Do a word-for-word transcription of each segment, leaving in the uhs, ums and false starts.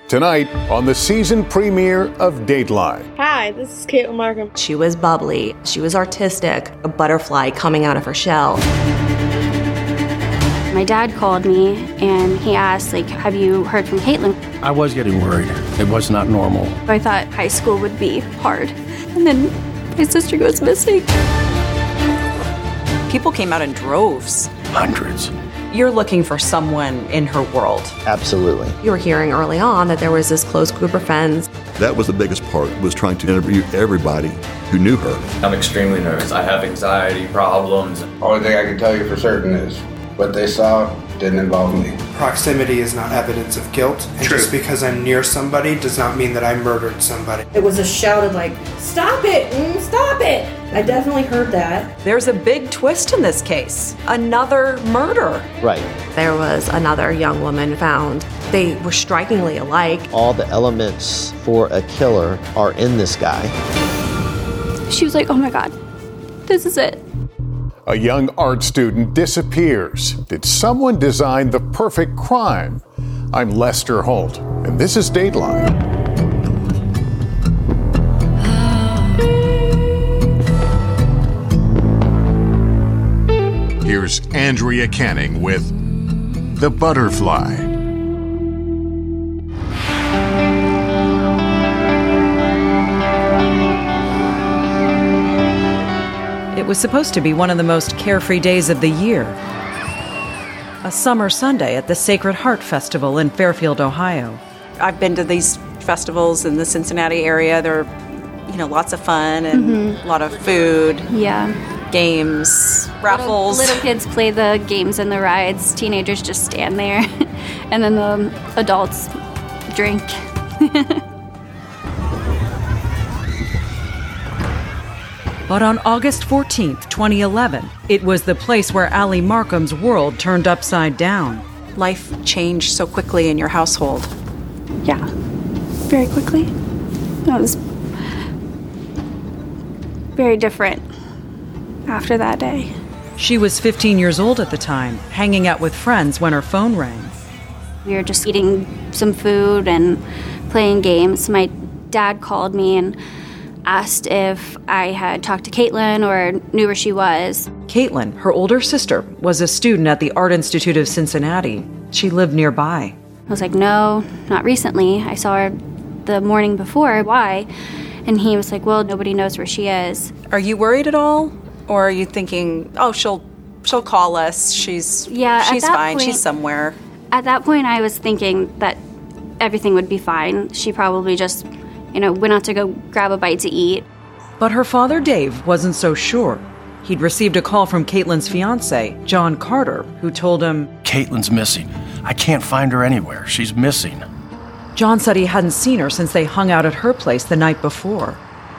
Tonight on the season premiere of Dateline. Hi, this is Caitlin Markham. She was bubbly. She was artistic. A butterfly coming out of her shell. My dad called me and he asked, like, have you heard from Caitlin? I was getting worried. It was not normal. I thought high school would be hard. And then my sister goes missing. People came out in droves. Hundreds. You're looking for someone in her world. Absolutely. You were hearing early on that there was this close group of friends. That was the biggest part, was trying to interview everybody who knew her. I'm extremely nervous. I have anxiety problems. Only thing I can tell you for certain is what they saw didn't involve me. Proximity is not evidence of guilt. And True. Just because I'm near somebody does not mean that I murdered somebody. It was a shout of like, stop it, mm, stop it. I definitely heard that. There's a big twist in this case. Another murder. Right. There was another young woman found. They were strikingly alike. All the elements for a killer are in this guy. She was like, oh my God, this is it. A young art student disappears. Did someone design the perfect crime? I'm Lester Holt, and this is Dateline. Here's Andrea Canning with The Butterfly. It was supposed to be one of the most carefree days of the year. A summer Sunday at the Sacred Heart Festival in Fairfield, Ohio. I've been to these festivals in the Cincinnati area. They're, you know, lots of fun and mm-hmm. a lot of food. Yeah. Games, raffles. Little, little kids play the games and the rides. Teenagers just stand there. And then the adults drink. But on August fourteenth, twenty eleven, it was the place where Allie Markham's world turned upside down. Life changed so quickly in your household. Yeah, very quickly. It was very different after that day. She was fifteen years old at the time, hanging out with friends when her phone rang. We were just eating some food and playing games. My dad called me and asked if I had talked to Caitlin or knew where she was. Caitlin, her older sister, was a student at the Art Institute of Cincinnati. She lived nearby. I was like, no, not recently. I saw her the morning before. Why? And he was like, well, nobody knows where she is. Are you worried at all? Or are you thinking, oh, she'll she'll call us. She's yeah, she's at that fine. Point, she's somewhere. At that point, I was thinking that everything would be fine. She probably just, you know, went out to go grab a bite to eat. But her father, Dave, wasn't so sure. He'd received a call from Caitlin's fiancé, John Carter, who told him, Caitlin's missing. I can't find her anywhere. She's missing. John said he hadn't seen her since they hung out at her place the night before.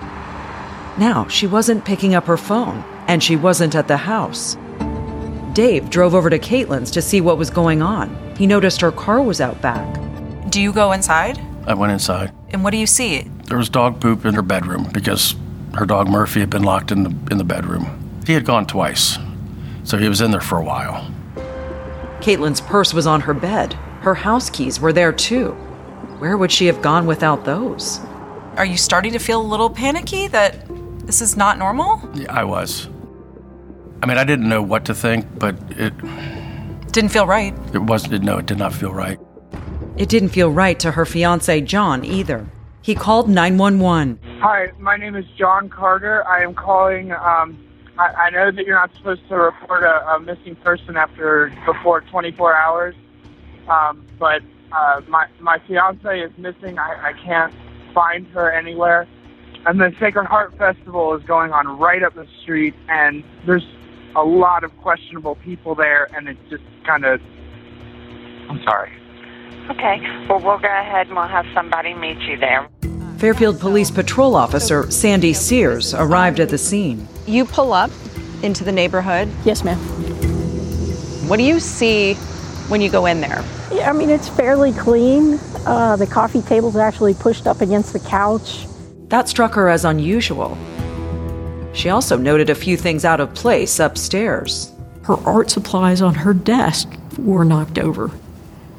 Now, she wasn't picking up her phone, and she wasn't at the house. Dave drove over to Caitlin's to see what was going on. He noticed her car was out back. Do you go inside? I went inside. And what do you see? There was dog poop in her bedroom because her dog Murphy had been locked in the, in the bedroom. He had gone twice, so he was in there for a while. Caitlin's purse was on her bed. Her house keys were there too. Where would she have gone without those? Are you starting to feel a little panicky that this is not normal? Yeah, I was. I mean, I didn't know what to think, but it... Didn't feel right. It wasn't, no, it did not feel right. It didn't feel right to her fiancé, John, either. He called nine one one. Hi, my name is John Carter. I am calling, um, I, I know that you're not supposed to report a, a missing person after, before twenty-four hours, um, but uh, my, my fiancé is missing. I, I can't find her anywhere. And the Sacred Heart Festival is going on right up the street, and there's a lot of questionable people there, and it's just kind of, I'm sorry. Okay, well, we'll go ahead and we'll have somebody meet you there. Fairfield Police Patrol Officer Sandy Sears arrived at the scene. You pull up into the neighborhood. Yes, ma'am. What do you see when you go in there? Yeah, I mean, it's fairly clean. Uh, the coffee table's actually pushed up against the couch. That struck her as unusual. She also noted a few things out of place upstairs. Her art supplies on her desk were knocked over.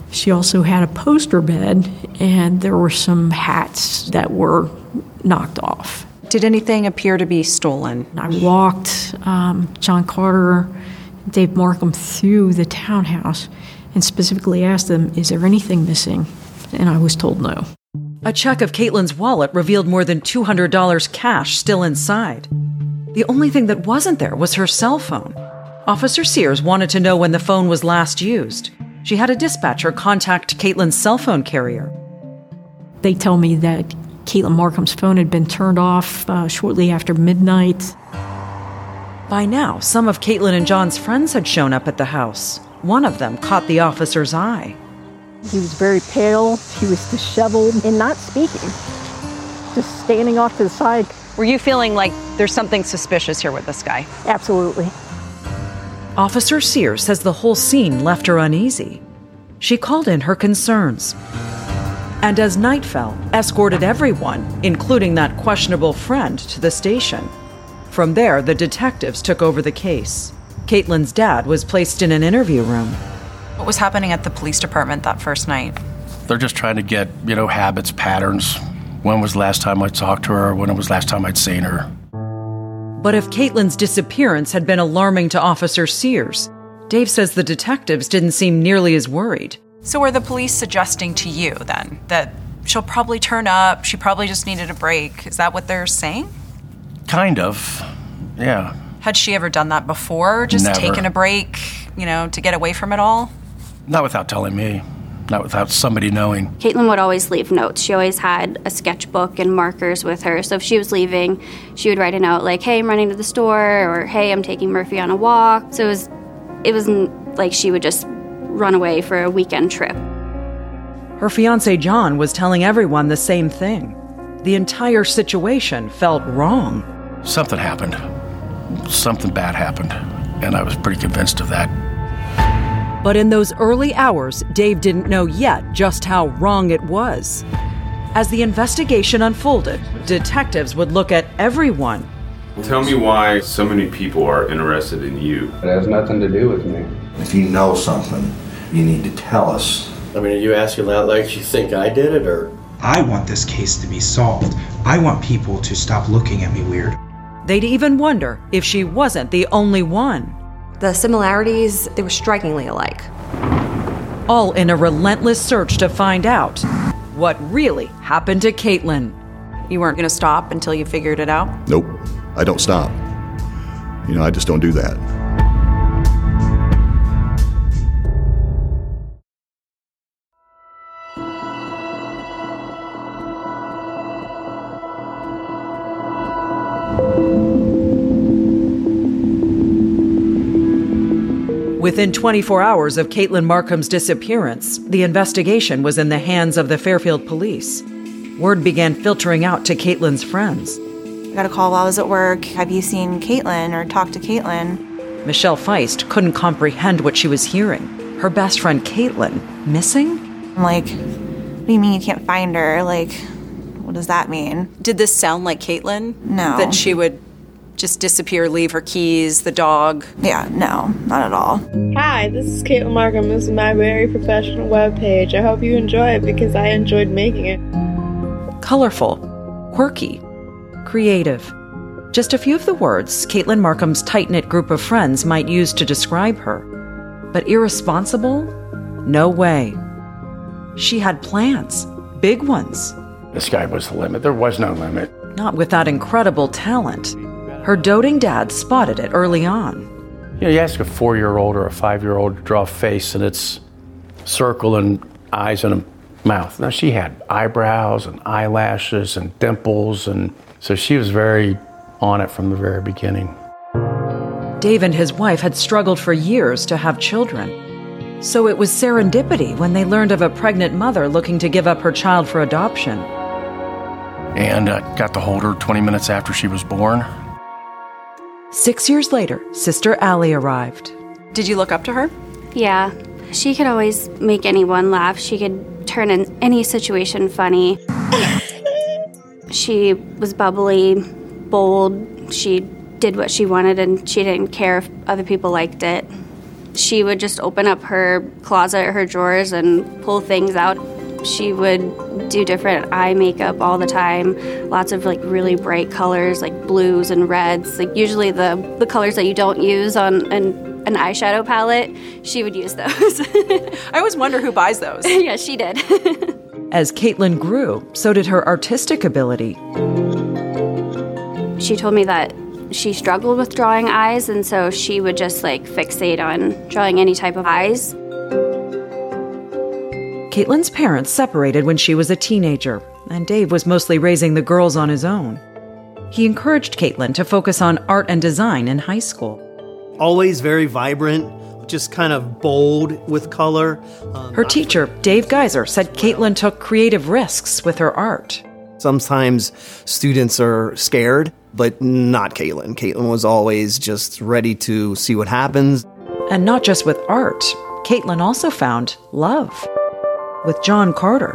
She also had a poster bed, and there were some hats that were knocked off. Did anything appear to be stolen? I walked um, John Carter, Dave Markham through the townhouse and specifically asked them, is there anything missing? And I was told no. A check of Caitlin's wallet revealed more than two hundred dollars cash still inside. The only thing that wasn't there was her cell phone. Officer Sears wanted to know when the phone was last used. She had a dispatcher contact Caitlin's cell phone carrier. They tell me that Caitlin Markham's phone had been turned off uh, shortly after midnight. By now, some of Caitlin and John's friends had shown up at the house. One of them caught the officer's eye. He was very pale, he was disheveled, and not speaking, just standing off to the side. Were you feeling like there's something suspicious here with this guy? Absolutely. Officer Sears says the whole scene left her uneasy. She called in her concerns. And as night fell, escorted everyone, including that questionable friend, to the station. From there, the detectives took over the case. Caitlin's dad was placed in an interview room. What was happening at the police department that first night? They're just trying to get, you know, habits, patterns. When was the last time I talked to her? When was the last time I'd seen her? But if Caitlin's disappearance had been alarming to Officer Sears, Dave says the detectives didn't seem nearly as worried. So are the police suggesting to you, then, that she'll probably turn up, she probably just needed a break? Is that what they're saying? Kind of, yeah. Had she ever done that before? Just Never. taken a break, you know, to get away from it all? Not without telling me. Not without somebody knowing. Caitlin would always leave notes. She always had a sketchbook and markers with her. So if she was leaving, she would write a note like, hey, I'm running to the store, or hey, I'm taking Murphy on a walk. So it, was, it wasn't like she would just run away for a weekend trip. Her fiancé John was telling everyone the same thing. The entire situation felt wrong. Something happened. Something bad happened. And I was pretty convinced of that. But in those early hours, Dave didn't know yet just how wrong it was. As the investigation unfolded, detectives would look at everyone. Tell me why so many people are interested in you. It has nothing to do with me. If you know something, you need to tell us. I mean, are you asking that like you think I did it, or? I want this case to be solved. I want people to stop looking at me weird. They'd even wonder if she wasn't the only one. The similarities, they were strikingly alike. All in a relentless search to find out what really happened to Caitlin. You weren't going to stop until you figured it out? Nope, I don't stop. You know, I just don't do that. Within twenty-four hours of Caitlin Markham's disappearance, the investigation was in the hands of the Fairfield police. Word began filtering out to Caitlin's friends. I got a call while I was at work. Have you seen Caitlin or talked to Caitlin? Michelle Feist couldn't comprehend what she was hearing. Her best friend Caitlin, missing? I'm like, what do you mean you can't find her? Like, what does that mean? Did this sound like Caitlin? No. That she would just disappear, leave her keys, the dog? Yeah, no, not at all. Hi, this is Caitlin Markham. This is my very professional webpage. I hope you enjoy it because I enjoyed making it. Colorful, quirky, creative. Just a few of the words Caitlin Markham's tight-knit group of friends might use to describe her. But irresponsible? No way. She had plans, big ones. The sky was the limit. There was no limit. Not with that incredible talent. Her doting dad spotted it early on. You know, you ask a four-year-old or a five-year-old to draw a face, and it's circle and eyes and a mouth. Now, she had eyebrows and eyelashes and dimples, and so she was very on it from the very beginning. Dave and his wife had struggled for years to have children. So it was serendipity when they learned of a pregnant mother looking to give up her child for adoption. And I got to hold her twenty minutes after she was born. Six years later, Sister Allie arrived. Did you look up to her? Yeah. She could always make anyone laugh. She could turn in any situation funny. She was bubbly, bold. She did what she wanted, and she didn't care if other people liked it. She would just open up her closet, her drawers, and pull things out. She would do different eye makeup all the time, lots of like really bright colors like blues and reds, like usually the, the colors that you don't use on an, an eyeshadow palette, she would use those. I always wonder who buys those. Yeah, she did. As Caitlin grew, so did her artistic ability. She told me that she struggled with drawing eyes, and so she would just like fixate on drawing any type of eyes. Caitlin's parents separated when she was a teenager, and Dave was mostly raising the girls on his own. He encouraged Caitlin to focus on art and design in high school. Always very vibrant, just kind of bold with color. Uh, her teacher, Dave Geiser, said Caitlin took creative risks with her art. Sometimes students are scared, but not Caitlin. Caitlin was always just ready to see what happens. And not just with art, Caitlin also found love. With John Carter.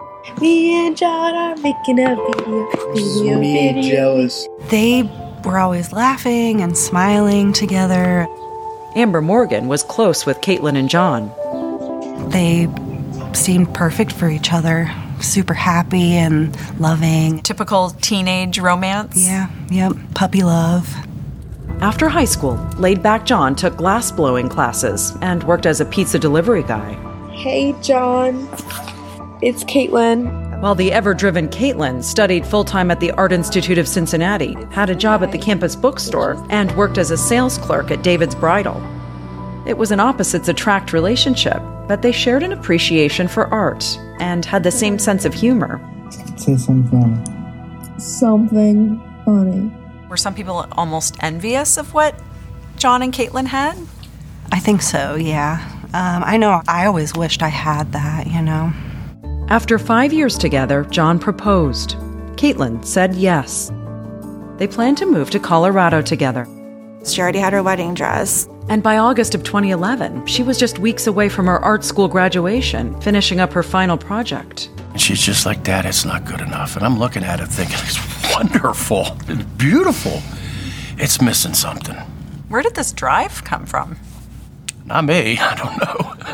Me and John are making a video, video, Me video. jealous. They were always laughing and smiling together. Amber Morgan was close with Caitlin and John. They seemed perfect for each other. Super happy and loving. Typical teenage romance. Yeah, yep, puppy love. After high school, laid-back John took glass-blowing classes and worked as a pizza delivery guy. Hey, John. It's Caitlin. While the ever-driven Caitlin studied full-time at the Art Institute of Cincinnati, had a job at the campus bookstore, and worked as a sales clerk at David's Bridal. It was an opposites-attract relationship, but they shared an appreciation for art and had the same sense of humor. Say something funny. Something funny. Were some people almost envious of what John and Caitlin had? I think so, yeah. Um, I know I always wished I had that, you know. After five years together, John proposed. Caitlin said yes. They planned to move to Colorado together. She already had her wedding dress. And by August of twenty eleven, she was just weeks away from her art school graduation, finishing up her final project. And she's just like, Dad, it's not good enough. And I'm looking at it thinking, it's wonderful. It's beautiful. It's missing something. Where did this drive come from? Not me. I don't know.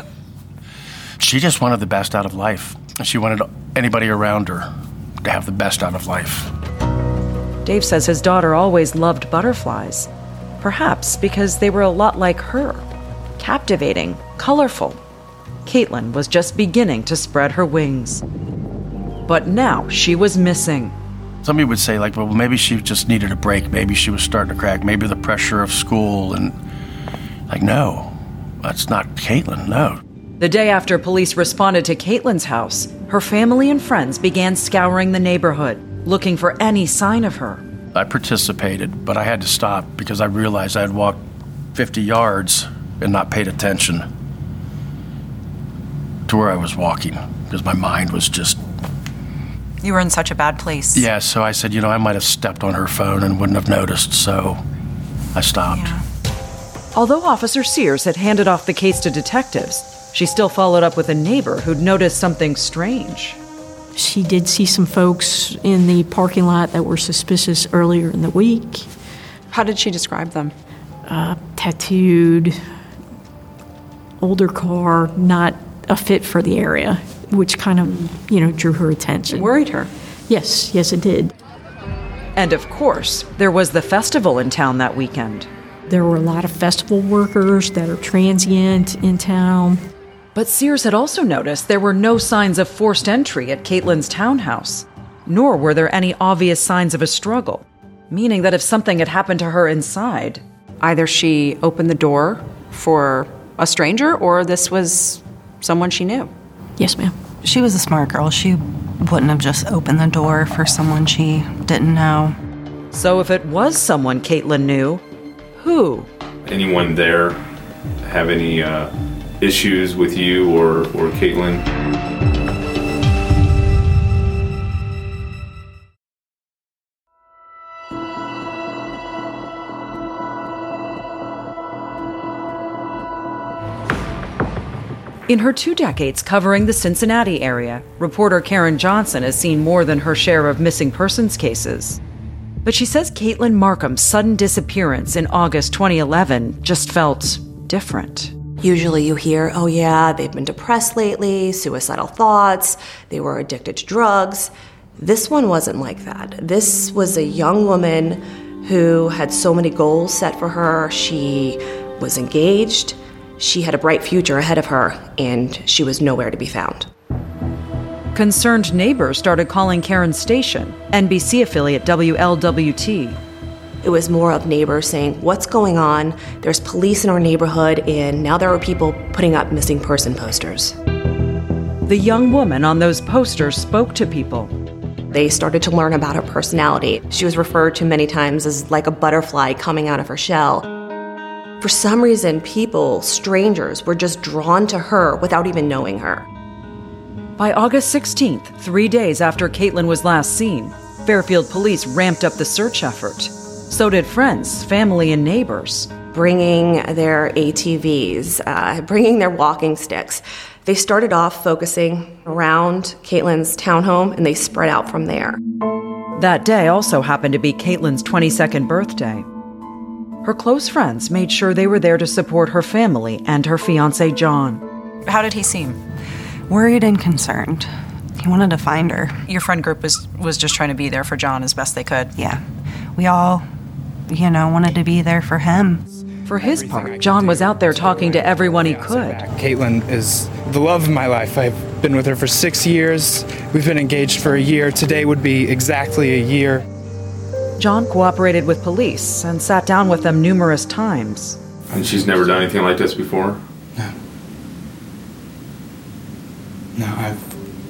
She just wanted the best out of life. She wanted anybody around her to have the best out of life. Dave says his daughter always loved butterflies. Perhaps because they were a lot like her. Captivating, colorful. Caitlin was just beginning to spread her wings. But now she was missing. Somebody would say, like, well, maybe she just needed a break. Maybe she was starting to crack. Maybe the pressure of school. And, like, no. That's not Caitlin, no. The day after police responded to Caitlin's house, her family and friends began scouring the neighborhood, looking for any sign of her. I participated, but I had to stop because I realized I had walked fifty yards and not paid attention to where I was walking because my mind was just... You were in such a bad place. Yeah, so I said, you know, I might have stepped on her phone and wouldn't have noticed, so I stopped. Yeah. Although Officer Sears had handed off the case to detectives, she still followed up with a neighbor who'd noticed something strange. She did see some folks in the parking lot that were suspicious earlier in the week. How did she describe them? Uh, tattooed, older car, not a fit for the area, which kind of, you know, drew her attention. It worried her. Yes, yes, it did. And of course, there was the festival in town that weekend. There were a lot of festival workers that are transient in town. But Sears had also noticed there were no signs of forced entry at Caitlin's townhouse, nor were there any obvious signs of a struggle, meaning that if something had happened to her inside... Either she opened the door for a stranger or this was someone she knew. Yes, ma'am. She was a smart girl. She wouldn't have just opened the door for someone she didn't know. So if it was someone Caitlin knew, who? Anyone there have any uh, issues with you or, or Caitlin? In her two decades covering the Cincinnati area, reporter Karen Johnson has seen more than her share of missing persons cases. But she says Caitlin Markham's sudden disappearance in August twenty eleven just felt different. Usually you hear, oh yeah, they've been depressed lately, suicidal thoughts, they were addicted to drugs. This one wasn't like that. This was a young woman who had so many goals set for her. She was engaged, she had a bright future ahead of her, and she was nowhere to be found. Concerned neighbors started calling Karen's station, N B C affiliate W L W T. It was more of neighbors saying, what's going on? There's police in our neighborhood, and now there are people putting up missing person posters. The young woman on those posters spoke to people. They started to learn about her personality. She was referred to many times as like a butterfly coming out of her shell. For some reason, people, strangers, were just drawn to her without even knowing her. By August sixteenth, three days after Caitlin was last seen, Fairfield police ramped up the search effort. So did friends, family, and neighbors. Bringing their A T Vs, uh, bringing their walking sticks. They started off focusing around Caitlin's townhome, and they spread out from there. That day also happened to be Caitlin's twenty-second birthday. Her close friends made sure they were there to support her family and her fiancé, John. How did he seem? Worried and concerned. He wanted to find her. Your friend group was, was just trying to be there for John as best they could. Yeah. We all, you know, wanted to be there for him. For his part, John was out there talking to everyone he could. Caitlin is the love of my life. I've been with her for six years. We've been engaged for a year. Today would be exactly a year. John cooperated with police and sat down with them numerous times. And she's never done anything like this before? No. No, I've...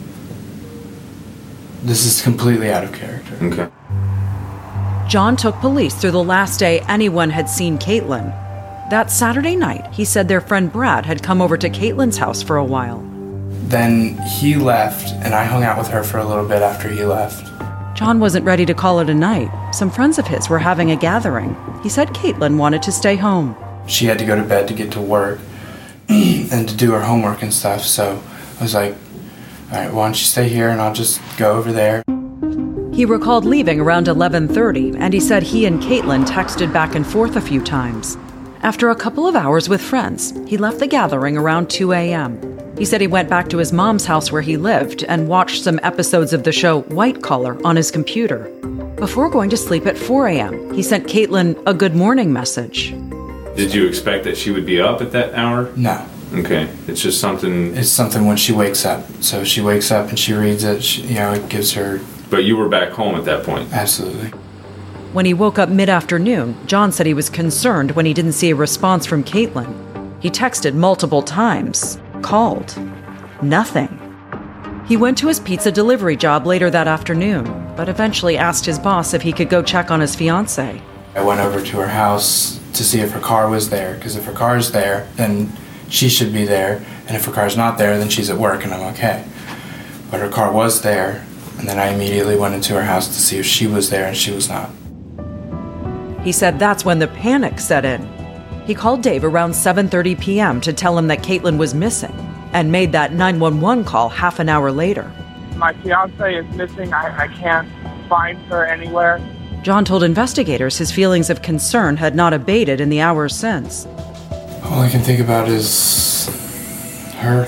This is completely out of character. Okay. John took police through the last day anyone had seen Caitlin. That Saturday night, he said their friend Brad had come over to Caitlin's house for a while. Then he left, and I hung out with her for a little bit after he left. John wasn't ready to call it a night. Some friends of his were having a gathering. He said Caitlin wanted to stay home. She had to go to bed to get to work and to do her homework and stuff, so I was like, all right, why don't you stay here and I'll just go over there. He recalled leaving around eleven thirty, and he said he and Caitlin texted back and forth a few times. After a couple of hours with friends, he left the gathering around two a.m. He said he went back to his mom's house where he lived and watched some episodes of the show White Collar on his computer. Before going to sleep at four a.m., he sent Caitlin a good morning message. Did you expect that she would be up at that hour? No. Okay. It's just something... It's something when she wakes up. So she wakes up and she reads it, she, you know, it gives her... But you were back home at that point? Absolutely. When he woke up mid-afternoon, John said he was concerned when he didn't see a response from Caitlin. He texted multiple times, called. Nothing. He went to his pizza delivery job later that afternoon, but eventually asked his boss if he could go check on his fiancée. I went over to her house to see if her car was there, because if her car's there, then she should be there, and if her car's not there, then she's at work and I'm okay. But her car was there, and then I immediately went into her house to see if she was there, and she was not. He said that's when the panic set in. He called Dave around seven thirty p.m. to tell him that Caitlin was missing, and made that nine one one call half an hour later. My fiance is missing. I, I can't find her anywhere. John told investigators his feelings of concern had not abated in the hours since. All I can think about is her.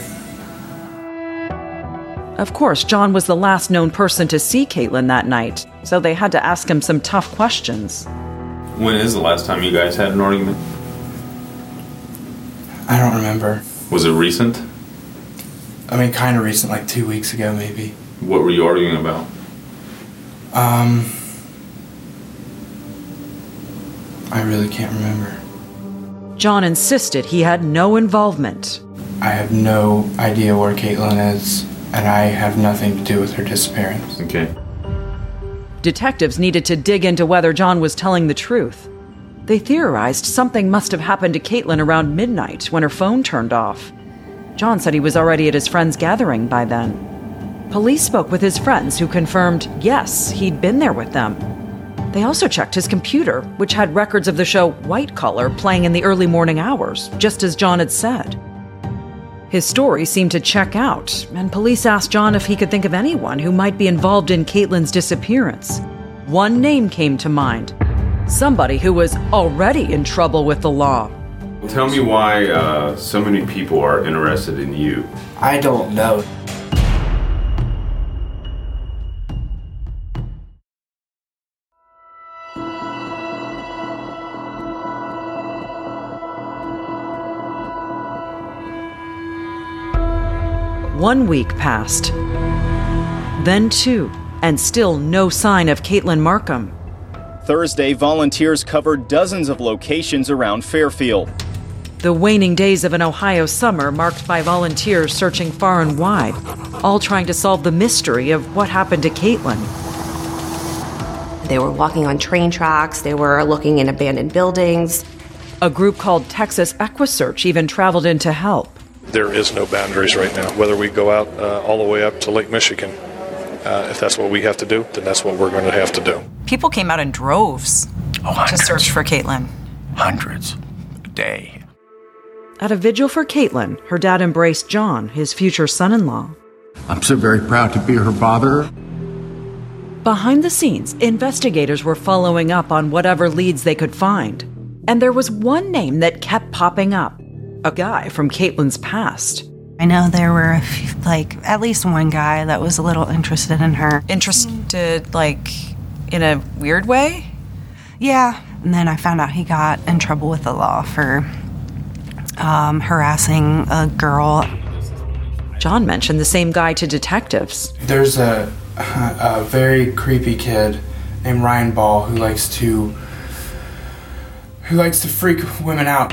Of course, John was the last known person to see Caitlin that night, so they had to ask him some tough questions. When is the last time you guys had an argument? I don't remember. Was it recent? I mean, kind of recent, like two weeks ago, maybe. What were you arguing about? Um, I really can't remember. John insisted he had no involvement. I have no idea where Caitlin is, and I have nothing to do with her disappearance. Okay. Detectives needed to dig into whether John was telling the truth. They theorized something must have happened to Caitlin around midnight when her phone turned off. John said he was already at his friend's gathering by then. Police spoke with his friends who confirmed, yes, he'd been there with them. They also checked his computer, which had records of the show White Collar playing in the early morning hours, just as John had said. His story seemed to check out, and police asked John if he could think of anyone who might be involved in Caitlin's disappearance. One name came to mind. Somebody who was already in trouble with the law. Tell me why uh, so many people are interested in you. I don't know. One week passed. Then two, and still no sign of Caitlin Markham. Thursday, volunteers covered dozens of locations around Fairfield. The waning days of an Ohio summer marked by volunteers searching far and wide, all trying to solve the mystery of what happened to Caitlin. They were walking on train tracks, they were looking in abandoned buildings. A group called Texas EquiSearch even traveled in to help. There is no boundaries right now. Whether we go out uh, all the way up to Lake Michigan, uh, if that's what we have to do, then that's what we're going to have to do. People came out in droves oh, to search for Caitlin. Hundreds a day. At a vigil for Caitlin, her dad embraced John, his future son-in-law. I'm so very proud to be her father. Behind the scenes, investigators were following up on whatever leads they could find. And there was one name that kept popping up. A guy from Caitlin's past. I know there were, a few, like, at least one guy that was a little interested in her. Interested, like, in a weird way? Yeah. And then I found out he got in trouble with the law for um, harassing a girl. John mentioned the same guy to detectives. There's a, a very creepy kid named Ryan Ball who likes to who likes to freak women out.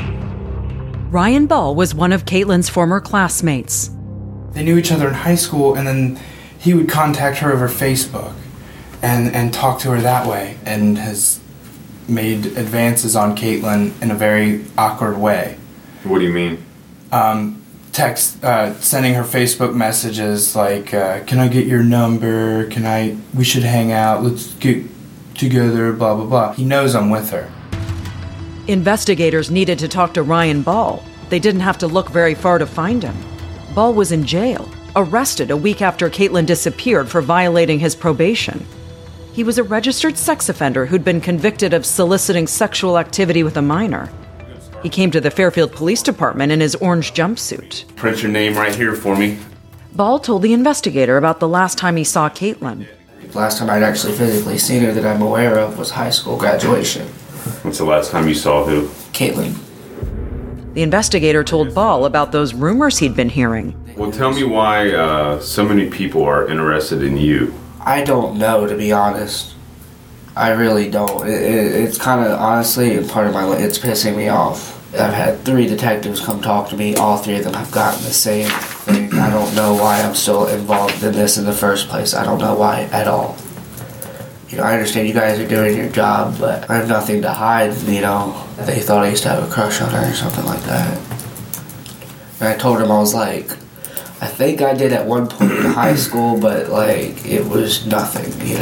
Ryan Ball was one of Caitlin's former classmates. They knew each other in high school, and then he would contact her over Facebook and, and talk to her that way, and has made advances on Caitlin in a very awkward way. What do you mean? Um, text, uh, sending her Facebook messages like, uh, can I get your number? Can I, we should hang out, let's get together, blah, blah, blah. He knows I'm with her. Investigators needed to talk to Ryan Ball. They didn't have to look very far to find him. Ball was in jail, arrested a week after Caitlin disappeared for violating his probation. He was a registered sex offender who'd been convicted of soliciting sexual activity with a minor. He came to the Fairfield Police Department in his orange jumpsuit. Print your name right here for me. Ball told the investigator about the last time he saw Caitlin. The last time I'd actually physically seen her that I'm aware of was high school graduation. When's the last time you saw who? Caitlin. The investigator told Ball about those rumors he'd been hearing. Well, tell me why uh, so many people are interested in you. I don't know, to be honest. I really don't. It, it, it's kind of, honestly, part of my, it's pissing me off. I've had three detectives come talk to me. All three of them have gotten the same thing. I don't know why I'm still involved in this in the first place. I don't know why at all. You know, I understand you guys are doing your job, but I have nothing to hide, you know. They thought I used to have a crush on her or something like that. And I told him, I was like, I think I did at one point in high school, but, like, it was nothing, you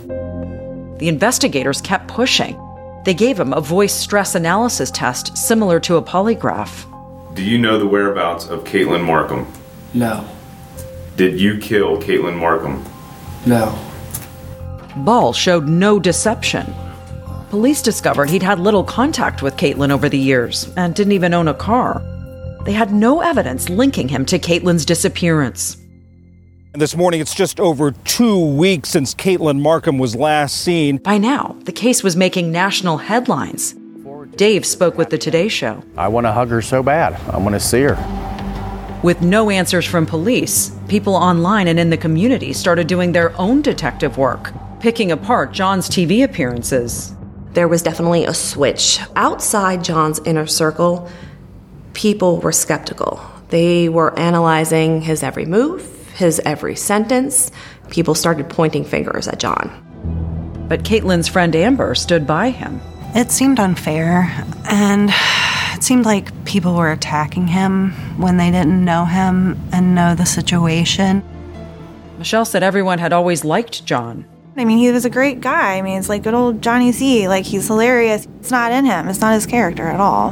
know. The investigators kept pushing. They gave him a voice stress analysis test similar to a polygraph. Do you know the whereabouts of Caitlin Markham? No. Did you kill Caitlin Markham? No. Ball showed no deception. Police discovered he'd had little contact with Caitlin over the years and didn't even own a car. They had no evidence linking him to Caitlin's disappearance. This morning, it's just over two weeks since Caitlin Markham was last seen. By now, the case was making national headlines. Dave spoke with the Today Show. I want to hug her so bad. I want to see her. With no answers from police, people online and in the community started doing their own detective work, picking apart John's T V appearances. There was definitely a switch. Outside John's inner circle, people were skeptical. They were analyzing his every move, his every sentence. People started pointing fingers at John. But Caitlin's friend Amber stood by him. It seemed unfair, and it seemed like people were attacking him when they didn't know him and know the situation. Michelle said everyone had always liked John. I mean, he was a great guy. I mean, it's like good old Johnny C. Like, he's hilarious. It's not in him. It's not his character at all.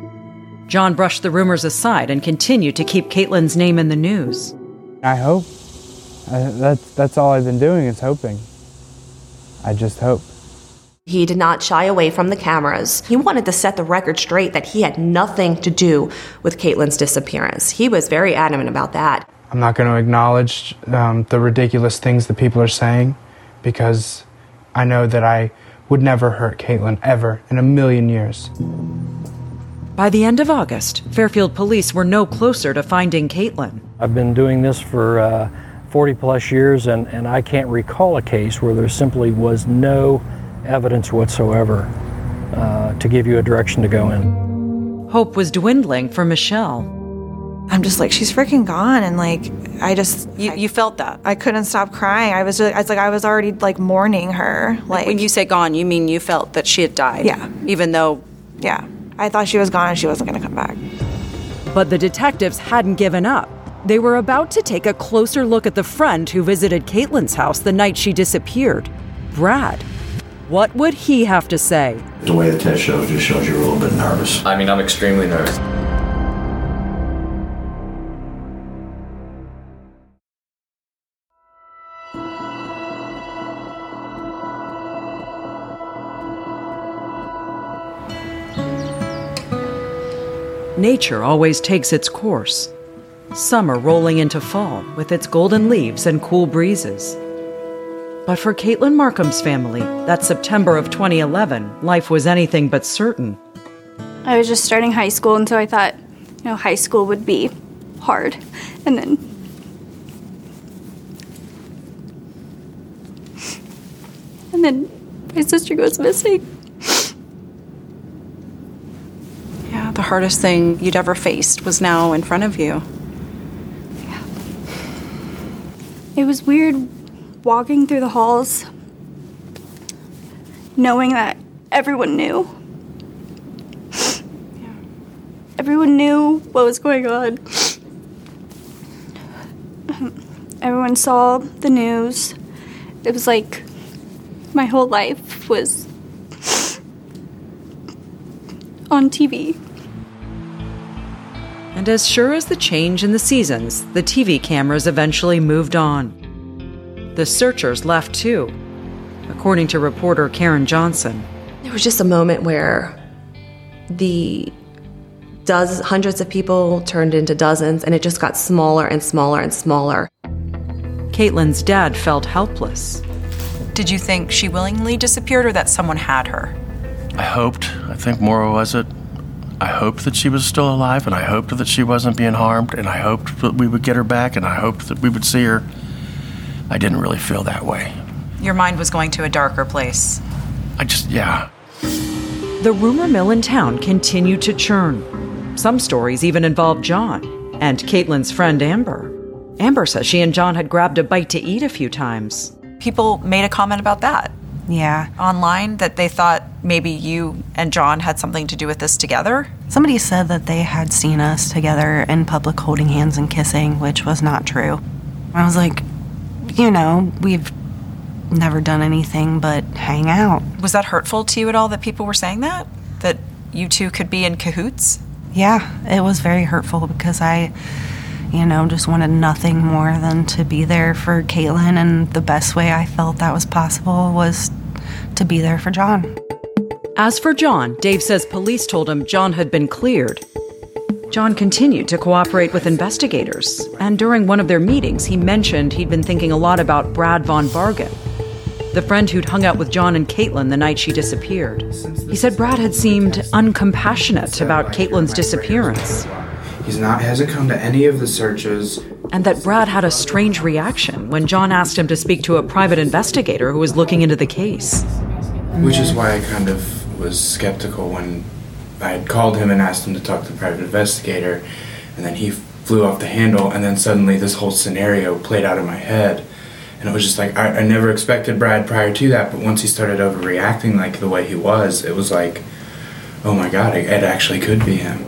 John brushed the rumors aside and continued to keep Caitlin's name in the news. I hope. I, that's, that's all I've been doing is hoping. I just hope. He did not shy away from the cameras. He wanted to set the record straight that he had nothing to do with Caitlin's disappearance. He was very adamant about that. I'm not going to acknowledge um, the ridiculous things that people are saying because I know that I would never hurt Caitlin ever in a million years. By the end of August, Fairfield police were no closer to finding Caitlin. I've been doing this for uh, forty plus years, and, and I can't recall a case where there simply was no evidence whatsoever uh, to give you a direction to go in. Hope was dwindling for Michelle. I'm just like, she's freaking gone, and like, I just you, I, you felt that. I couldn't stop crying. I was just, I was like, I was already like mourning her. Like, when you say gone, you mean you felt that she had died. Yeah. Even though, yeah, I thought she was gone and she wasn't going to come back. But the detectives hadn't given up. They were about to take a closer look at the friend who visited Caitlin's house the night she disappeared, Brad. What would he have to say? The way the test shows just shows you're a little bit nervous. I mean, I'm extremely nervous. Nature always takes its course. Summer rolling into fall with its golden leaves and cool breezes. But for Caitlin Markham's family, that September of twenty eleven, life was anything but certain. I was just starting high school, and so I thought, you know, high school would be hard. And then and then my sister goes missing. yeah, the hardest thing you'd ever faced was now in front of you. Yeah. It was weird walking through the halls, knowing that everyone knew. Yeah. Everyone knew what was going on. Everyone saw the news. It was like my whole life was on T V. And as sure as the change in the seasons, the T V cameras eventually moved on. The searchers left too, according to reporter Karen Johnson. There was just a moment where the dozens, hundreds of people turned into dozens, and it just got smaller and smaller and smaller. Caitlin's dad felt helpless. Did you think she willingly disappeared or that someone had her? I hoped, I think more was it, I hoped that she was still alive, and I hoped that she wasn't being harmed, and I hoped that we would get her back, and I hoped that we would see her. I didn't really feel that way. Your mind was going to a darker place. I just, yeah. The rumor mill in town continued to churn. Some stories even involved John and Caitlin's friend Amber. Amber says she and John had grabbed a bite to eat a few times. People made a comment about that. Yeah. Online, that they thought maybe you and John had something to do with this together. Somebody said that they had seen us together in public holding hands and kissing, which was not true. I was like, you know, we've never done anything but hang out. Was that hurtful to you at all that people were saying that? That you two could be in cahoots? Yeah, it was very hurtful because I, you know, just wanted nothing more than to be there for Caitlin, and the best way I felt that was possible was to be there for John. As for John, Dave says police told him John had been cleared. John continued to cooperate with investigators, and during one of their meetings, he mentioned he'd been thinking a lot about Brad Von Bargen, the friend who'd hung out with John and Caitlin the night she disappeared. He said Brad had seemed uncompassionate about Caitlin's disappearance. He's not hasn't come to any of the searches. And that Brad had a strange reaction when John asked him to speak to a private investigator who was looking into the case. Which is why I kind of was skeptical when I had called him and asked him to talk to the private investigator, and then he flew off the handle, and then suddenly this whole scenario played out in my head. And it was just like, I, I never expected Brad prior to that, but once he started overreacting like the way he was, it was like, oh my God, it, it actually could be him.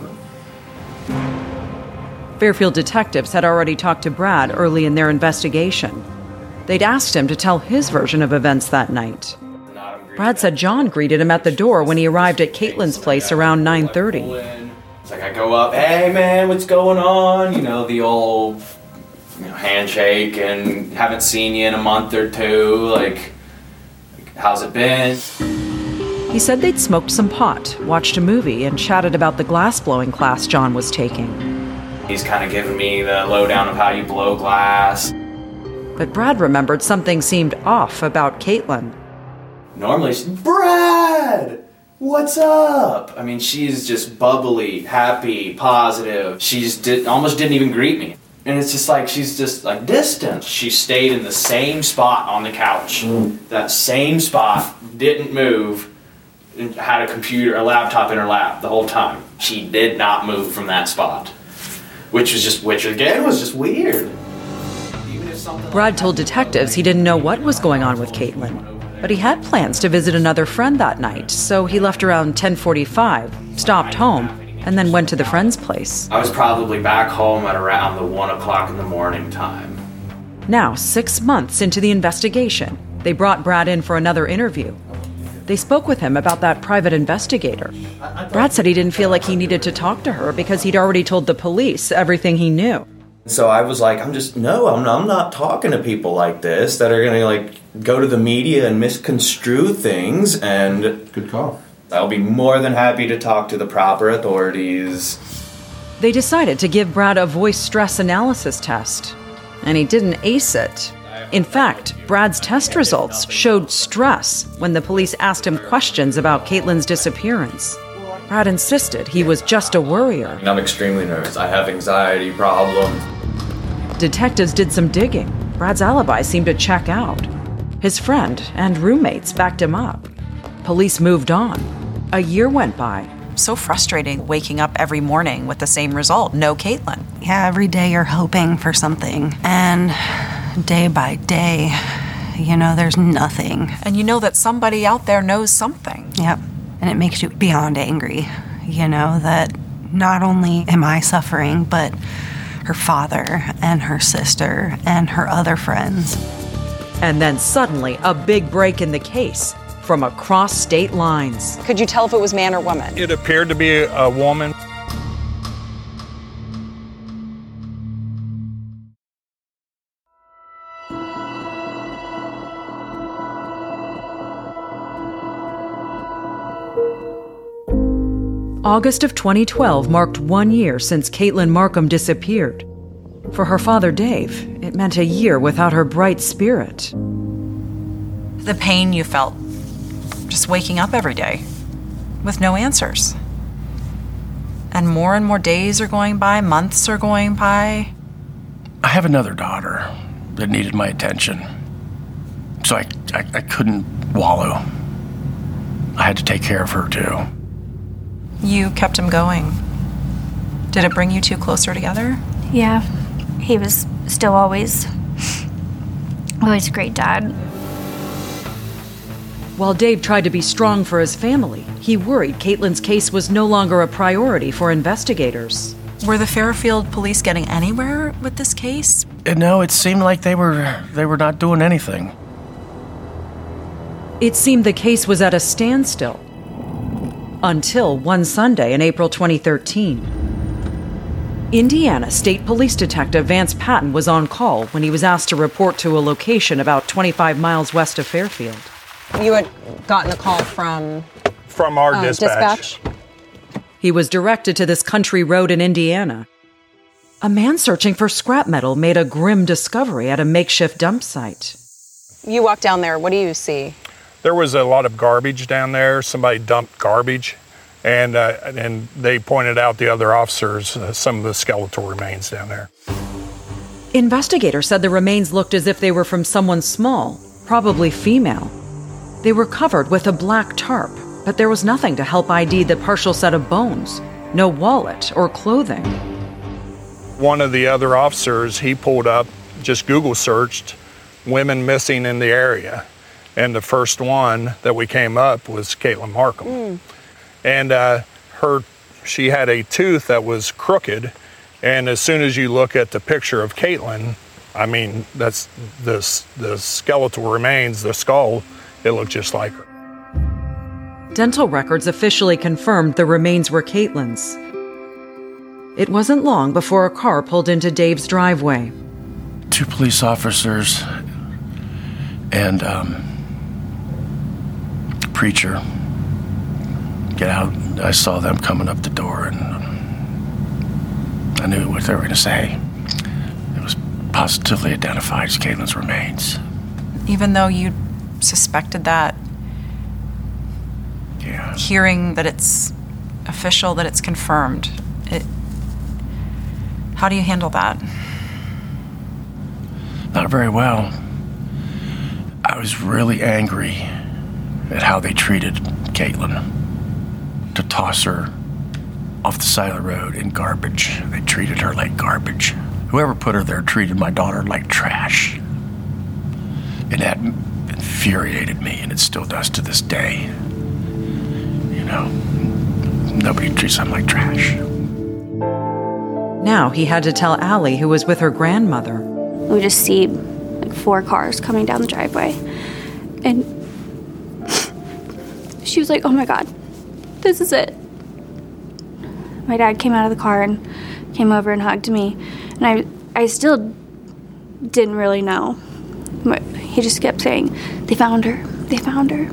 Fairfield detectives had already talked to Brad early in their investigation. They'd asked him to tell his version of events that night. Brad said John greeted him at the door when he arrived at Caitlin's place around nine thirty. It's like I go up, hey man, what's going on? You know, the old you know, handshake and haven't seen you in a month or two. Like, how's it been? He said they'd smoked some pot, watched a movie, and chatted about the glass-blowing class John was taking. He's kind of giving me the lowdown of how you blow glass. But Brad remembered something seemed off about Caitlin. Normally, she's, Brad! What's up? I mean, she's just bubbly, happy, positive. She's did, almost didn't even greet me. And it's just like, she's just like distant. She stayed in the same spot on the couch. Mm. That same spot, didn't move, and had a computer, a laptop in her lap the whole time. She did not move from that spot. Which was just, which again was just weird. Brad told detectives he didn't know what was going on with Caitlin. But he had plans to visit another friend that night, so he left around ten forty-five, stopped home, and then went to the friend's place. I was probably back home at around the one o'clock in the morning time. Now, six months into the investigation, they brought Brad in for another interview. They spoke with him about that private investigator. Brad said he didn't feel like he needed to talk to her because he'd already told the police everything he knew. So I was like, I'm just, no, I'm not, I'm not talking to people like this that are going to like go to the media and misconstrue things, and good call. I'll be more than happy to talk to the proper authorities. They decided to give Brad a voice stress analysis test, and he didn't ace it. In fact, Brad's test results showed stress when the police asked him questions about Caitlin's disappearance. Brad insisted he was just a worrier. I'm extremely nervous. I have anxiety problems. Detectives did some digging. Brad's alibi seemed to check out. His friend and roommates backed him up. Police moved on. A year went by. So frustrating waking up every morning with the same result, no Caitlin. Yeah, every day you're hoping for something. And day by day, you know, there's nothing. And you know that somebody out there knows something. Yep. And it makes you beyond angry, you know, that not only am I suffering, but her father and her sister and her other friends. And then suddenly, a big break in the case from across state lines. Could you tell if it was man or woman? It appeared to be a woman. August of twenty twelve marked one year since Caitlin Markham disappeared. For her father, Dave, it meant a year without her bright spirit. The pain you felt just waking up every day with no answers. And more and more days are going by, months are going by. I have another daughter that needed my attention. So I, I, I couldn't wallow. I had to take care of her too. You kept him going. Did it bring you two closer together? Yeah, he was still always, always a great dad. While Dave tried to be strong for his family, he worried Caitlin's case was no longer a priority for investigators. Were the Fairfield police getting anywhere with this case? No, it seemed like they were they were not doing anything. It seemed the case was at a standstill. Until one Sunday in April twenty thirteen. Indiana State Police Detective Vance Patton was on call when he was asked to report to a location about twenty-five miles west of Fairfield. You had gotten a call from... From our uh, dispatch. dispatch. He was directed to this country road in Indiana. A man searching for scrap metal made a grim discovery at a makeshift dump site. You walk down there, what do you see? There was a lot of garbage down there. Somebody dumped garbage, and uh, and they pointed out the other officers uh, some of the skeletal remains down there. Investigators said the remains looked as if they were from someone small, probably female. They were covered with a black tarp, but there was nothing to help I D the partial set of bones. No wallet or clothing. One of the other officers, he pulled up, just Google searched, women missing in the area. And the first one that we came up was Caitlin Markham. Mm. And uh, her, she had a tooth that was crooked. And as soon as you look at the picture of Caitlin, I mean, that's the, the skeletal remains, the skull, it looked just like her. Dental records officially confirmed the remains were Caitlin's. It wasn't long before a car pulled into Dave's driveway. Two police officers and um, preacher get out, I saw them coming up the door, and I knew what they were going to say. It was positively identified as Caitlin's remains. Even though you suspected that, yeah. Hearing that it's official, that it's confirmed, it, how do you handle that? Not very well. I was really angry at how they treated Caitlin. To toss her off the side of the road in garbage. They treated her like garbage. Whoever put her there treated my daughter like trash. And that infuriated me, and it still does to this day. You know, nobody treats them like trash. Now he had to tell Allie, who was with her grandmother. We just see like four cars coming down the driveway. And she was like, oh my God, this is it. My dad came out of the car and came over and hugged me. And I I still didn't really know. But he just kept saying, they found her, they found her.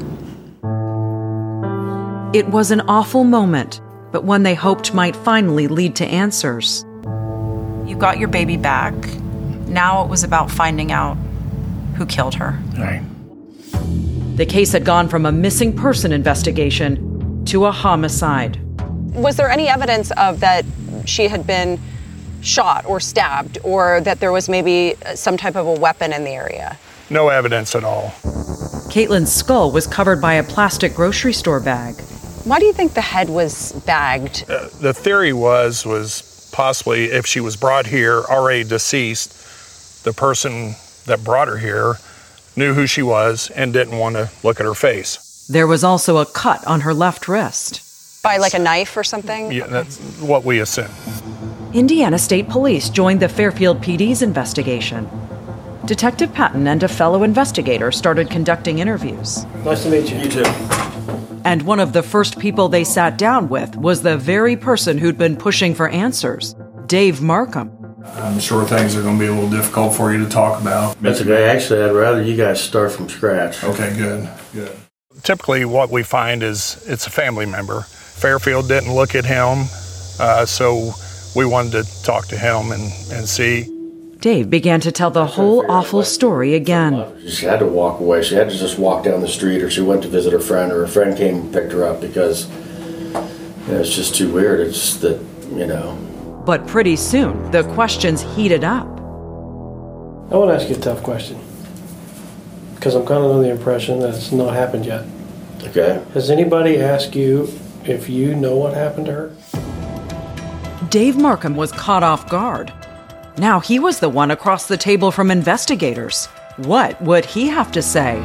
It was an awful moment, but one they hoped might finally lead to answers. You got your baby back. Now it was about finding out who killed her. Right. The case had gone from a missing person investigation to a homicide. Was there any evidence of that she had been shot or stabbed, or that there was maybe some type of a weapon in the area? No evidence at all. Caitlin's skull was covered by a plastic grocery store bag. Why do you think the head was bagged? Uh, the theory was was possibly if she was brought here already deceased, the person that brought her here knew who she was and didn't want to look at her face. There was also a cut on her left wrist. By like a knife or something? Yeah, that's what we assume. Indiana State Police joined the Fairfield P D's investigation. Detective Patton and a fellow investigator started conducting interviews. Nice to meet you. You too. And one of the first people they sat down with was the very person who'd been pushing for answers, Dave Markham. I'm sure things are going to be a little difficult for you to talk about. That's okay. Actually, I'd rather you guys start from scratch. Okay, good, good. Typically what we find is it's a family member. Fairfield didn't look at him, uh, so we wanted to talk to him and, and see. Dave began to tell the whole awful story again. She had to walk away. She had to just walk down the street, or she went to visit her friend, or her friend came and picked her up because you know, it's just too weird. It's just that, you know. But pretty soon, the questions heated up. I want to ask you a tough question, because I'm kind of under the impression that it's not happened yet. Okay. Has anybody asked you if you know what happened to her? Dave Markham was caught off guard. Now he was the one across the table from investigators. What would he have to say?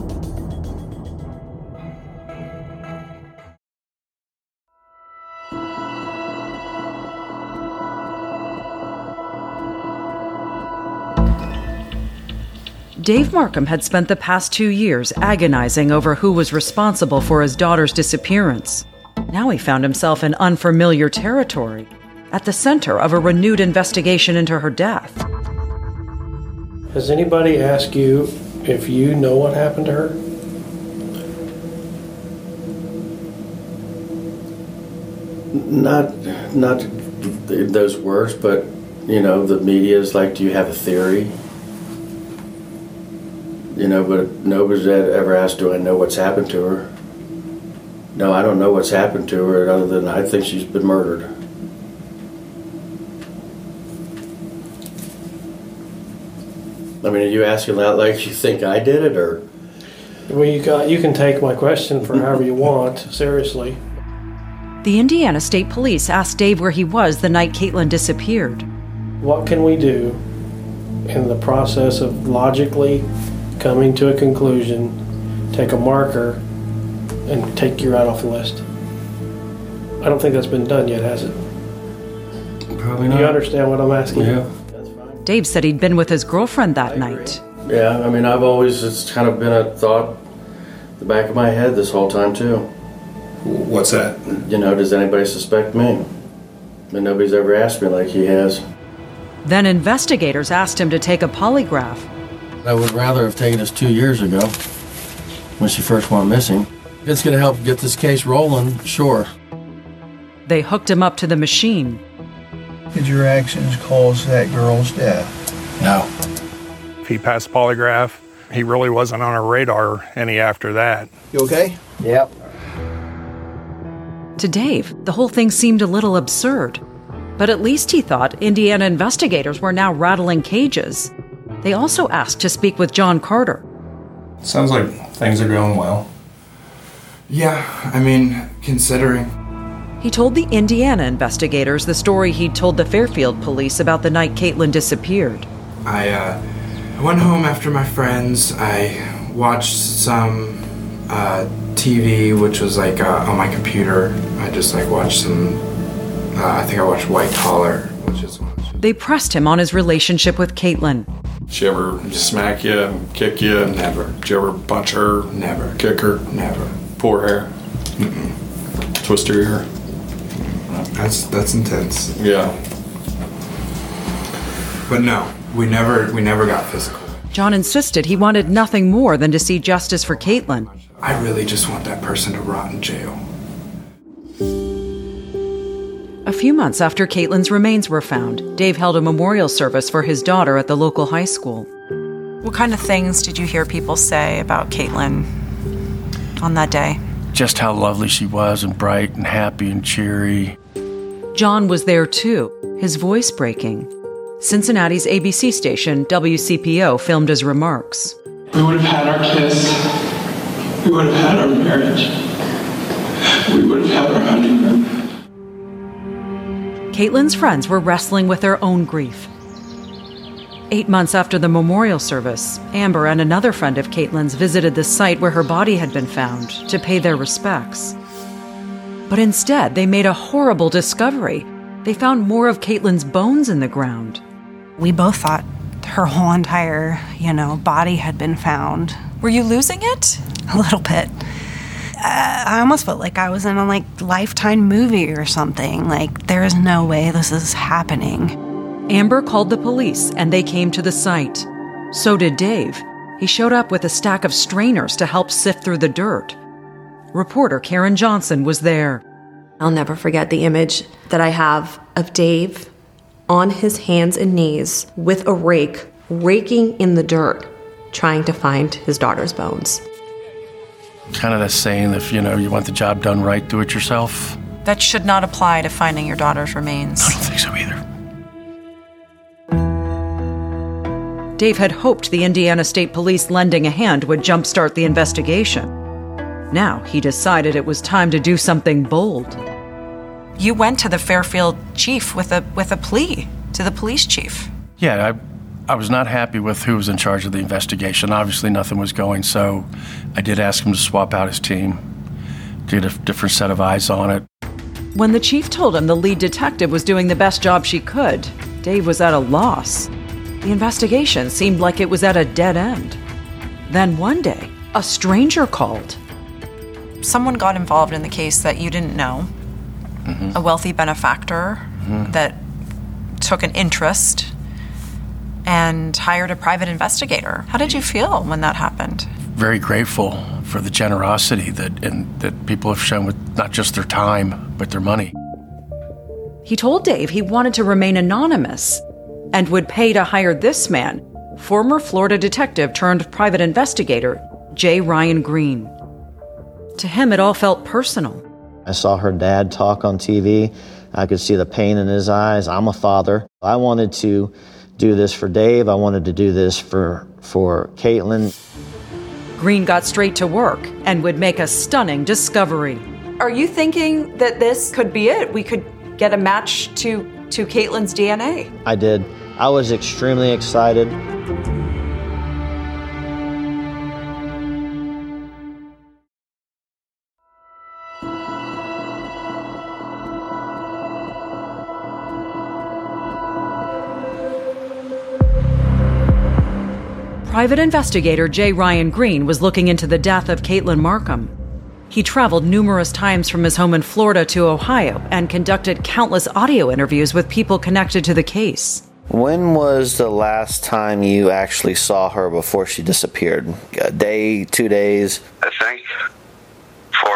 Dave Markham had spent the past two years agonizing over who was responsible for his daughter's disappearance. Now he found himself in unfamiliar territory, at the center of a renewed investigation into her death. Has anybody asked you if you know what happened to her? Not, not those words, but, you know, the media is like, do you have a theory? You know, but nobody's ever asked, do I know what's happened to her? No, I don't know what's happened to her other than I think she's been murdered. I mean, are you asking that like you think I did it, or? Well, you got, you can take my question for however you want, seriously. The Indiana State Police asked Dave where he was the night Caitlin disappeared. What can we do in the process of logically coming to a conclusion, take a marker, and take you right off the list? I don't think that's been done yet, has it? Probably not. Do you understand what I'm asking? Yeah. Dave said he'd been with his girlfriend that night. Yeah, I mean, I've always, it's kind of been a thought in the back of my head this whole time, too. What's that? You know, does anybody suspect me? And nobody's ever asked me like he has. Then investigators asked him to take a polygraph. I would rather have taken this two years ago, when she first went missing. it's going to help get this case rolling, sure. They hooked him up to the machine. Did your actions cause that girl's death? No. He passed polygraph. He really wasn't on our radar any after that. You okay? Yep. To Dave, the whole thing seemed a little absurd. But at least he thought Indiana investigators were now rattling cages. They also asked to speak with John Carter. Sounds like things are going well. Yeah, I mean, considering. He told the Indiana investigators the story he'd told the Fairfield police about the night Caitlin disappeared. I, uh, I went home after my friends. I watched some uh, T V, which was like uh, on my computer. I just like watched some, uh, I think I watched White Collar, which is one. They pressed him on his relationship with Caitlin. Did she ever smack you and kick you? Never. Did you ever punch her? Never. Kick her? Never. Pull her hair? Mm-mm. Twist her ear? That's that's intense. Yeah. But no, we never we never got physical. John insisted he wanted nothing more than to see justice for Caitlin. I really just want that person to rot in jail. A few months after Caitlin's remains were found, Dave held a memorial service for his daughter at the local high school. What kind of things did you hear people say about Caitlin on that day? Just how lovely she was, and bright and happy and cheery. John was there too, his voice breaking. Cincinnati's A B C station, W C P O, filmed his remarks. We would have had our kiss. We would have had our marriage. We would have had our honeymoon. Caitlin's friends were wrestling with their own grief. Eight months after the memorial service, Amber and another friend of Caitlin's visited the site where her body had been found to pay their respects. But instead, they made a horrible discovery. They found more of Caitlin's bones in the ground. We both thought her whole entire, you know, body had been found. Were you losing it? A little bit. Uh, I almost felt like I was in a, like, Lifetime movie or something. Like, there is no way this is happening. Amber called the police, and they came to the site. So did Dave. He showed up with a stack of strainers to help sift through the dirt. Reporter Karen Johnson was there. I'll never forget the image that I have of Dave on his hands and knees with a rake, raking in the dirt, trying to find his daughter's bones. Kind of that saying, if you know you want the job done right, do it yourself. That should not apply to finding your daughter's remains. I don't think so either. Dave had hoped the Indiana State Police lending a hand would jumpstart the investigation. Now he decided it was time to do something bold. You went to the Fairfield chief with a with a plea to the police chief. Yeah, I, I was not happy with who was in charge of the investigation. Obviously nothing was going, so I did ask him to swap out his team, to get a different set of eyes on it. When the chief told him the lead detective was doing the best job she could, Dave was at a loss. The investigation seemed like it was at a dead end. Then one day, a stranger called. Someone got involved in the case that you didn't know. Mm-hmm. A wealthy benefactor mm-hmm. that took an interest and hired a private investigator. How did you feel when that happened? Very grateful for the generosity that and that people have shown with not just their time, but their money. He told Dave he wanted to remain anonymous and would pay to hire this man, former Florida detective turned private investigator, J. Ryan Green. To him, it all felt personal. I saw her dad talk on T V. I could see the pain in his eyes. I'm a father. I wanted to do this for Dave. I wanted to do this for, for Caitlin. Green got straight to work and would make a stunning discovery. Are you thinking that this could be it? We could get a match to, to Caitlin's D N A? I did. I was extremely excited. Private investigator J. Ryan Green was looking into the death of Caitlin Markham. He traveled numerous times from his home in Florida to Ohio and conducted countless audio interviews with people connected to the case. When was the last time you actually saw her before she disappeared? A day, two days? I think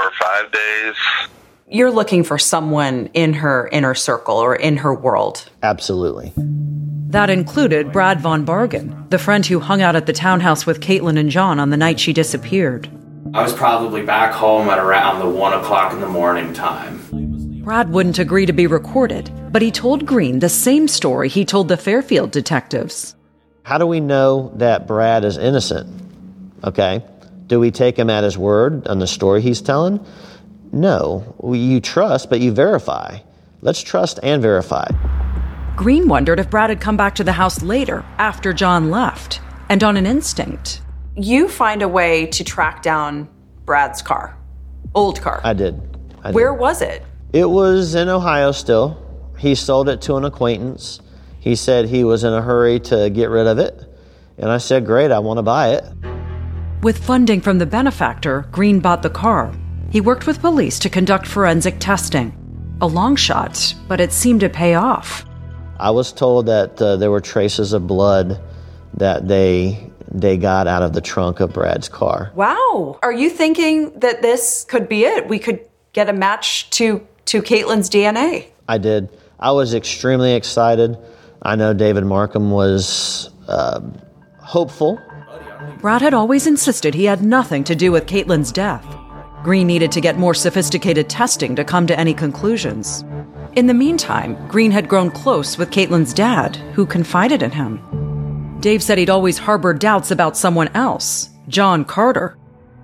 days. You're looking for someone in her inner circle or in her world. Absolutely. That included Brad Von Bargen, the friend who hung out at the townhouse with Caitlin and John on the night she disappeared. I was probably back home at around the one o'clock in the morning time. Brad wouldn't agree to be recorded, but he told Green the same story he told the Fairfield detectives. How do we know that Brad is innocent? Okay. Do we take him at his word on the story he's telling? No. You trust, but you verify. Let's trust and verify. Green wondered if Brad had come back to the house later, after John left, and on an instinct. You find a way to track down Brad's car. Old car. I did. I did. Where was it? It was in Ohio still. He sold it to an acquaintance. He said he was in a hurry to get rid of it. And I said, great, I want to buy it. With funding from the benefactor, Green bought the car. He worked with police to conduct forensic testing. A long shot, but it seemed to pay off. I was told that uh, there were traces of blood that they they got out of the trunk of Brad's car. Wow. Are you thinking that this could be it? We could get a match to, to Caitlin's D N A? I did. I was extremely excited. I know David Markham was uh, hopeful. Brad had always insisted he had nothing to do with Caitlin's death. Green needed to get more sophisticated testing to come to any conclusions. In the meantime, Green had grown close with Caitlin's dad, who confided in him. Dave said he'd always harbored doubts about someone else, John Carter.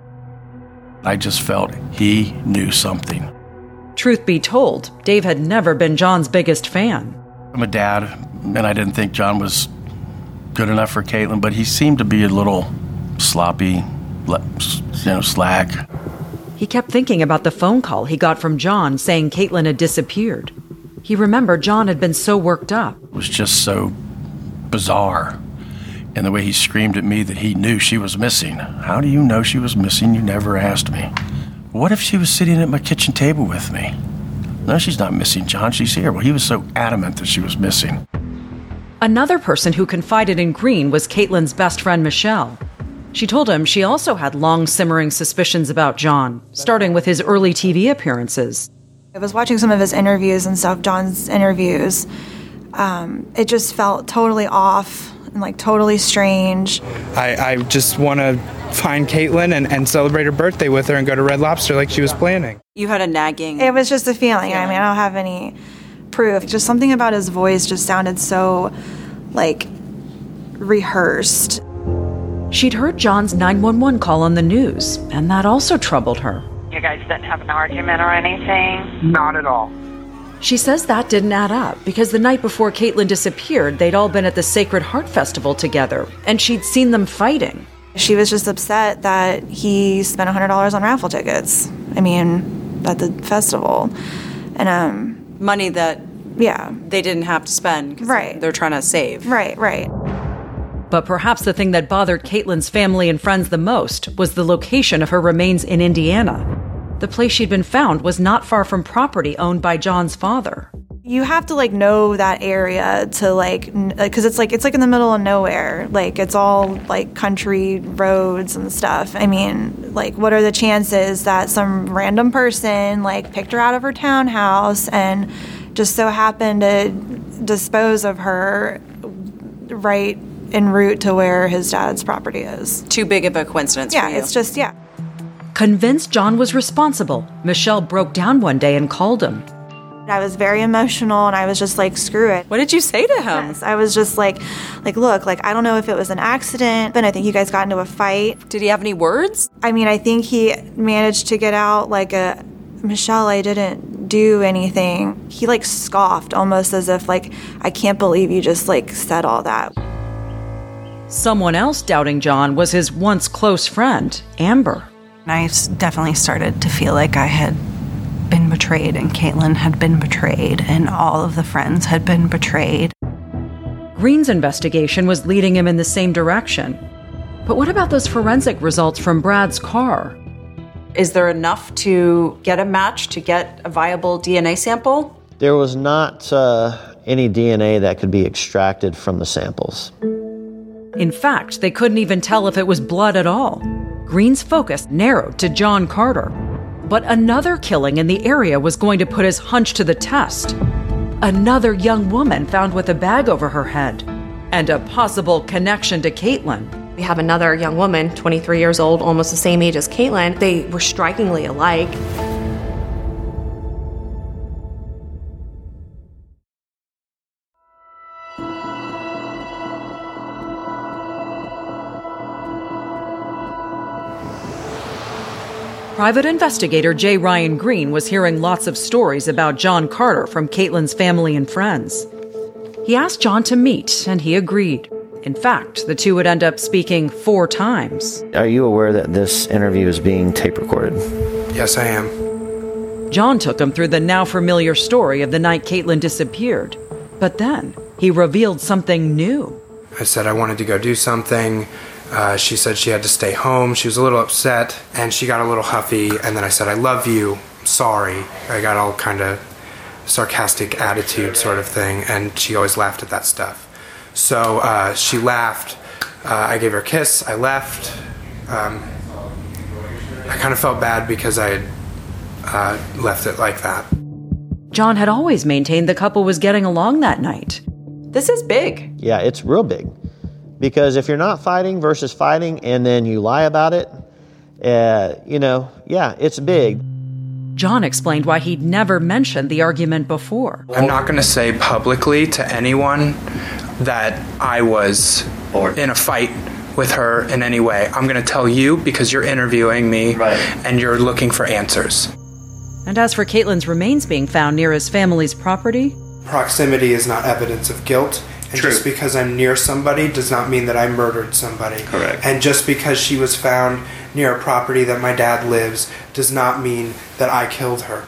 I just felt he knew something. Truth be told, Dave had never been John's biggest fan. I'm a dad, and I didn't think John was good enough for Caitlin, but he seemed to be a little sloppy, you know, slack. He kept thinking about the phone call he got from John saying Caitlin had disappeared. He remembered John had been so worked up. It was just so bizarre. And the way he screamed at me that he knew she was missing. How do you know she was missing? You never asked me. What if she was sitting at my kitchen table with me? No, she's not missing, John. She's here. Well, he was so adamant that she was missing. Another person who confided in Green was Caitlin's best friend, Michelle. She told him she also had long simmering suspicions about John, starting with his early T V appearances. I was watching some of his interviews and stuff, John's interviews. Um, it just felt totally off and like totally strange. I, I just want to find Caitlin and, and celebrate her birthday with her and go to Red Lobster like she was planning. You had a nagging... It was just a feeling. I mean, I don't have any proof. Just something about his voice just sounded so, like, rehearsed. She'd heard John's nine one one call on the news, and that also troubled her. You guys didn't have an argument or anything? Not at all. She says that didn't add up, because the night before Caitlin disappeared, they'd all been at the Sacred Heart Festival together, and she'd seen them fighting. She was just upset that he spent one hundred dollars on raffle tickets. I mean, at the festival. And, um... Money that... Yeah. They didn't have to spend. Right. They're trying to save. Right, right. But perhaps the thing that bothered Caitlin's family and friends the most was the location of her remains in Indiana. The place she'd been found was not far from property owned by John's father. You have to, like, know that area to, like, because it's, like, it's, like, in the middle of nowhere. Like, it's all, like, country roads and stuff. I mean, like, what are the chances that some random person, like, picked her out of her townhouse and just so happened to dispose of her right en route to where his dad's property is? Too big of a coincidence yeah, for you. Yeah, it's just, yeah. Convinced John was responsible, Michelle broke down one day and called him. I was very emotional and I was just like, screw it. What did you say to him? Yes, I was just like, like, look, like, I don't know if it was an accident, but I think you guys got into a fight. Did he have any words? I mean, I think he managed to get out like a, Michelle, I didn't do anything. He like scoffed almost as if like, I can't believe you just like said all that. Someone else doubting John was his once close friend, Amber. I definitely started to feel like I had been betrayed and Caitlin had been betrayed and all of the friends had been betrayed. Green's investigation was leading him in the same direction. But what about those forensic results from Brad's car? Is there enough to get a match, to get a viable D N A sample? There was not uh, any D N A that could be extracted from the samples. In fact, they couldn't even tell if it was blood at all. Green's focus narrowed to John Carter. But another killing in the area was going to put his hunch to the test. Another young woman found with a bag over her head, and a possible connection to Caitlin. We have another young woman, twenty-three years old, almost the same age as Caitlin. They were strikingly alike. Private investigator J. Ryan Green was hearing lots of stories about John Carter from Caitlin's family and friends. He asked John to meet, and he agreed. In fact, the two would end up speaking four times. Are you aware that this interview is being tape recorded? Yes, I am. John took him through the now familiar story of the night Caitlin disappeared. But then, he revealed something new. I said I wanted to go do something. Uh, she said she had to stay home. She was a little upset, and she got a little huffy. And then I said, I love you. I'm sorry. I got all kind of sarcastic attitude sort of thing, and she always laughed at that stuff. So uh, she laughed. Uh, I gave her a kiss. I left. Um, I kind of felt bad because I had uh, left it like that. John had always maintained the couple was getting along that night. This is big. Yeah, it's real big. Because if you're not fighting versus fighting and then you lie about it, uh, you know, yeah, it's big. John explained why he'd never mentioned the argument before. I'm not going to say publicly to anyone that I was in a fight with her in any way. I'm going to tell you because you're interviewing me right. and you're looking for answers. And as for Caitlin's remains being found near his family's property? Proximity is not evidence of guilt. And True. Just because I'm near somebody does not mean that I murdered somebody. Correct. And just because she was found near a property that my dad lives does not mean that I killed her.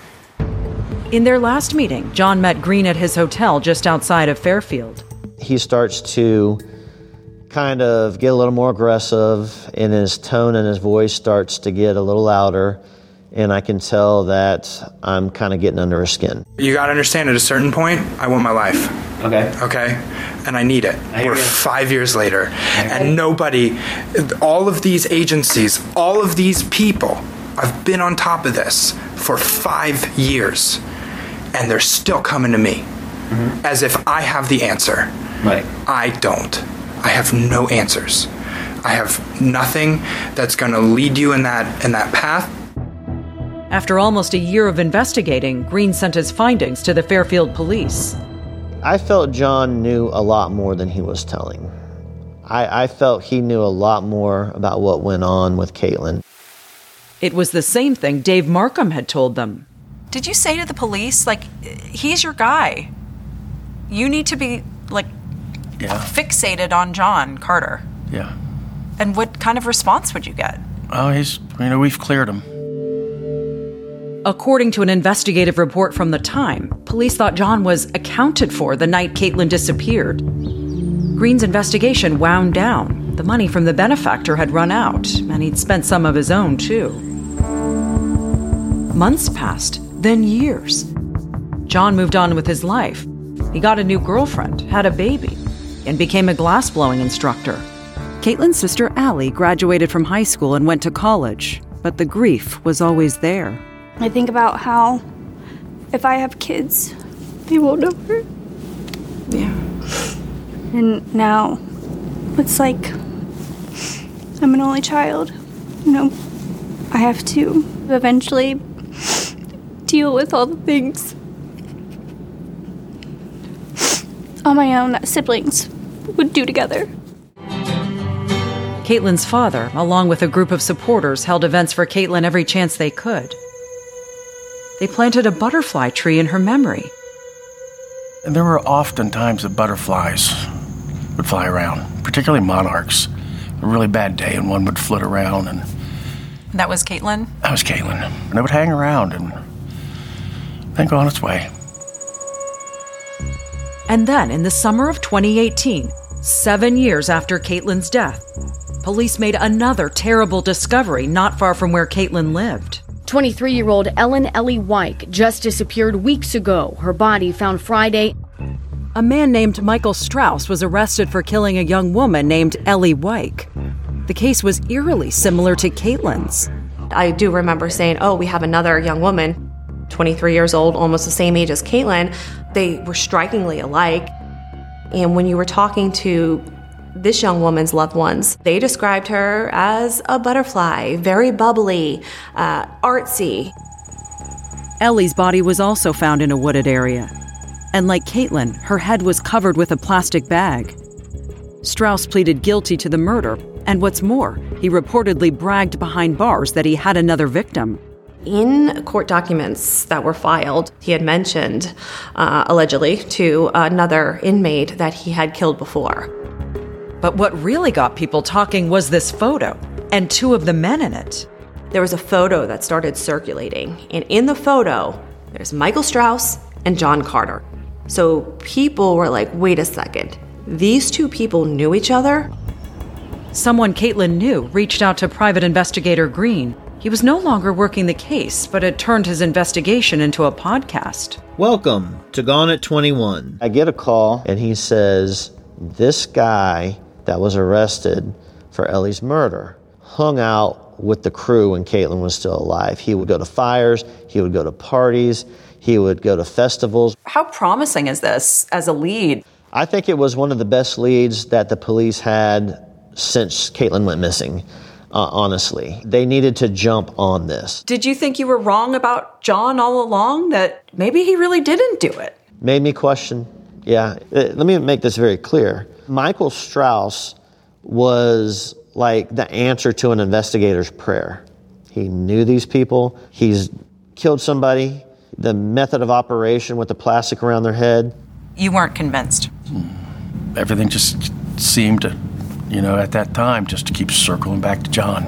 In their last meeting, John met Green at his hotel just outside of Fairfield. He starts to kind of get a little more aggressive, and his tone and his voice starts to get a little louder. And I can tell that I'm kind of getting under his skin. You got to understand, at a certain point, I want my life. Okay. Okay? And I need it. We're five years later. And nobody, all of these agencies, all of these people, I've been on top of this for five years. And they're still coming to me. Mm-hmm. As if I have the answer. Right. I don't. I have no answers. I have nothing that's going to lead you in that in that path. After almost a year of investigating, Green sent his findings to the Fairfield police. I felt John knew a lot more than he was telling. I, I felt he knew a lot more about what went on with Caitlin. It was the same thing Dave Markham had told them. Did you say to the police, like, he's your guy? You need to be, like, yeah. fixated on John Carter. Yeah. And what kind of response would you get? Oh, he's, you know, we've cleared him. According to an investigative report from the time, police thought John was accounted for the night Caitlin disappeared. Green's investigation wound down. The money from the benefactor had run out, and he'd spent some of his own, too. Months passed, then years. John moved on with his life. He got a new girlfriend, had a baby, and became a glassblowing instructor. Caitlin's sister Allie graduated from high school and went to college, but the grief was always there. I think about how if I have kids, they won't know her. Yeah. And now it's like I'm an only child. You know, I have to eventually deal with all the things on my own that siblings would do together. Caitlin's father, along with a group of supporters, held events for Caitlin every chance they could. They planted a butterfly tree in her memory. And there were often times that butterflies would fly around, particularly monarchs. A really bad day, and one would flit around, and that was Caitlin? That was Caitlin. And it would hang around and then go on its way. And then, in the summer of twenty eighteen, seven years after Caitlin's death, police made another terrible discovery not far from where Caitlin lived. twenty-three-year-old Ellen Ellie Wyke just disappeared weeks ago. Her body found Friday. A man named Michael Strauss was arrested for killing a young woman named Ellie Wyke. The case was eerily similar to Caitlin's. I do remember saying, oh, we have another young woman, twenty-three years old, almost the same age as Caitlin. They were strikingly alike. And when you were talking to this young woman's loved ones, they described her as a butterfly, very bubbly, uh, artsy. Ellie's body was also found in a wooded area. And like Caitlin, her head was covered with a plastic bag. Strauss pleaded guilty to the murder, and what's more, he reportedly bragged behind bars that he had another victim. In court documents that were filed, he had mentioned, uh, allegedly, to another inmate that he had killed before. But what really got people talking was this photo, and two of the men in it. There was a photo that started circulating, and in the photo, there's Michael Strauss and John Carter. So people were like, wait a second, these two people knew each other? Someone Caitlin knew reached out to private investigator Green. He was no longer working the case, but had turned his investigation into a podcast. Welcome to Gone at twenty-one. I get a call, and he says, this guy that was arrested for Ellie's murder hung out with the crew when Caitlin was still alive. He would go to fires, he would go to parties, he would go to festivals. How promising is this as a lead? I think it was one of the best leads that the police had since Caitlin went missing. Uh, honestly, they needed to jump on this. Did you think you were wrong about John all along, that maybe he really didn't do it? Made me question. Yeah, let me make this very clear. Michael Strauss was like the answer to an investigator's prayer. He knew these people. He's killed somebody. The method of operation with the plastic around their head. You weren't convinced. Everything just seemed to, you know, at that time, just to keep circling back to John.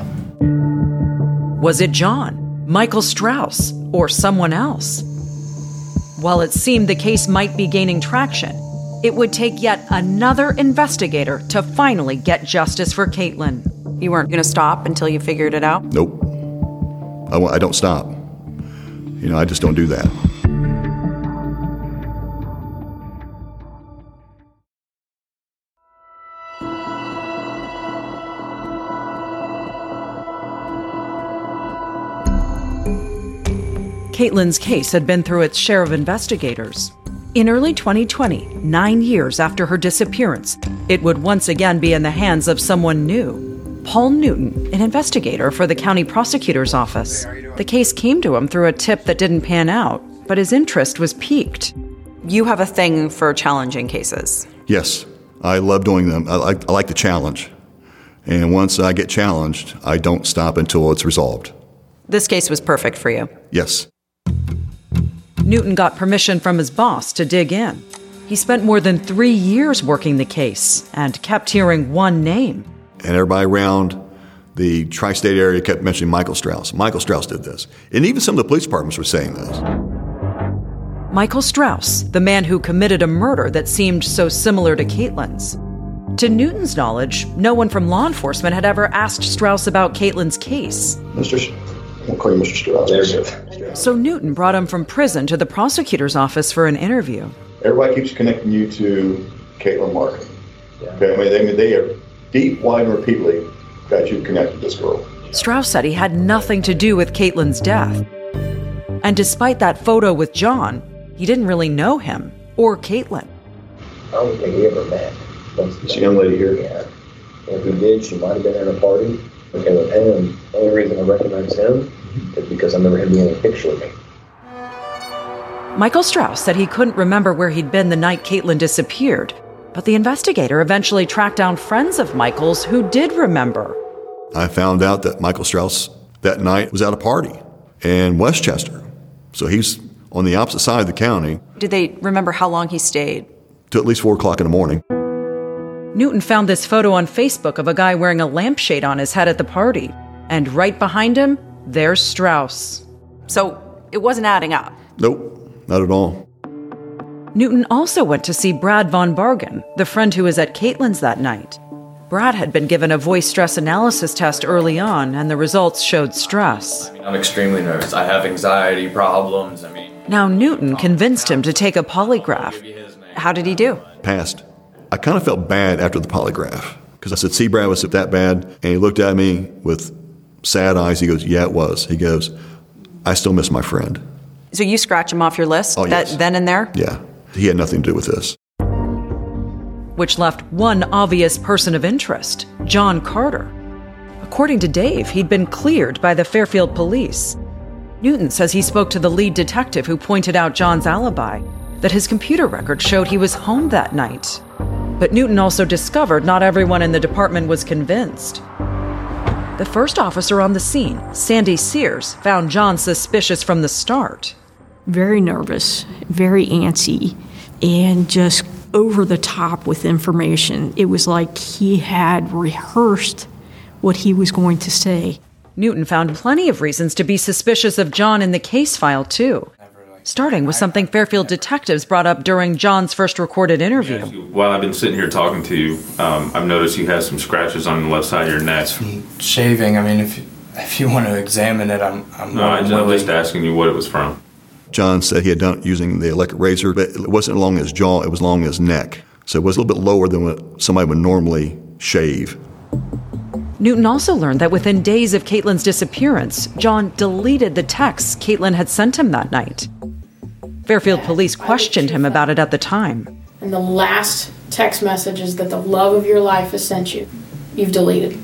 Was it John, Michael Strauss, or someone else? While it seemed the case might be gaining traction, it would take yet another investigator to finally get justice for Caitlin. You weren't going to stop until you figured it out? Nope. I w- I don't stop. You know, I just don't do that. Caitlin's case had been through its share of investigators. In early twenty twenty, nine years after her disappearance, it would once again be in the hands of someone new. Paul Newton, an investigator for the county prosecutor's office. The case came to him through a tip that didn't pan out, but his interest was piqued. You have a thing for challenging cases. Yes, I love doing them. I like, I like the challenge. And once I get challenged, I don't stop until it's resolved. This case was perfect for you. Yes. Newton got permission from his boss to dig in. He spent more than three years working the case and kept hearing one name. And everybody around the tri-state area kept mentioning Michael Strauss. Michael Strauss did this. And even some of the police departments were saying this. Michael Strauss, the man who committed a murder that seemed so similar to Caitlin's. To Newton's knowledge, no one from law enforcement had ever asked Strauss about Caitlin's case. Mister We'll call you Mister Strauss. There So Newton brought him from prison to the prosecutor's office for an interview. Everybody keeps connecting you to Caitlin Markham. Okay, I mean, they, they are deep, wide, and repeatedly got you connected to this girl. Strauss said he had nothing to do with Caitlin's death. And despite that photo with John, he didn't really know him or Caitlin. I don't think he ever met. This young lady here. Yeah. If he did, she might have been at a party. Okay, with him, the only reason I recognize him is because I remember him being in a picture of me. Michael Strauss said he couldn't remember where he'd been the night Caitlin disappeared, but the investigator eventually tracked down friends of Michael's who did remember. I found out that Michael Strauss that night was at a party in Westchester. So he's on the opposite side of the county. Did they remember how long he stayed? To at least four o'clock in the morning. Newton found this photo on Facebook of a guy wearing a lampshade on his head at the party. And right behind him, there's Strauss. So it wasn't adding up? Nope, not at all. Newton also went to see Brad Von Bargen, the friend who was at Caitlin's that night. Brad had been given a voice stress analysis test early on, and the results showed stress. I mean, I'm extremely nervous. I have anxiety problems. I mean, now Newton convinced him to take a polygraph. How did he do? Passed. I kind of felt bad after the polygraph because I said, see, Brad, was it that bad? And he looked at me with sad eyes. He goes, yeah, it was. He goes, I still miss my friend. So you scratch him off your list Oh, that yes. then and there? Yeah. He had nothing to do with this. Which left one obvious person of interest, John Carter. According to Dave, he'd been cleared by the Fairfield police. Newton says he spoke to the lead detective who pointed out John's alibi, that his computer record showed he was home that night. But Newton also discovered not everyone in the department was convinced. The first officer on the scene, Sandy Sears, found John suspicious from the start. Very nervous, very antsy, and just over the top with information. It was like he had rehearsed what he was going to say. Newton found plenty of reasons to be suspicious of John in the case file, too. Starting with something Fairfield detectives brought up during John's first recorded interview. While I've been sitting here talking to you, um, I've noticed you have some scratches on the left side of your neck. Shaving, I mean, if you, if you want to examine it, I'm, I'm No, more I- I'm willing. just asking you what it was from. John said he had done it using the electric razor, but it wasn't along his jaw, it was along his neck. So it was a little bit lower than what somebody would normally shave. Newton also learned that within days of Caitlin's disappearance, John deleted the texts Caitlin had sent him that night. Fairfield police questioned him about it at the time. And the last text messages that the love of your life has sent you, you've deleted.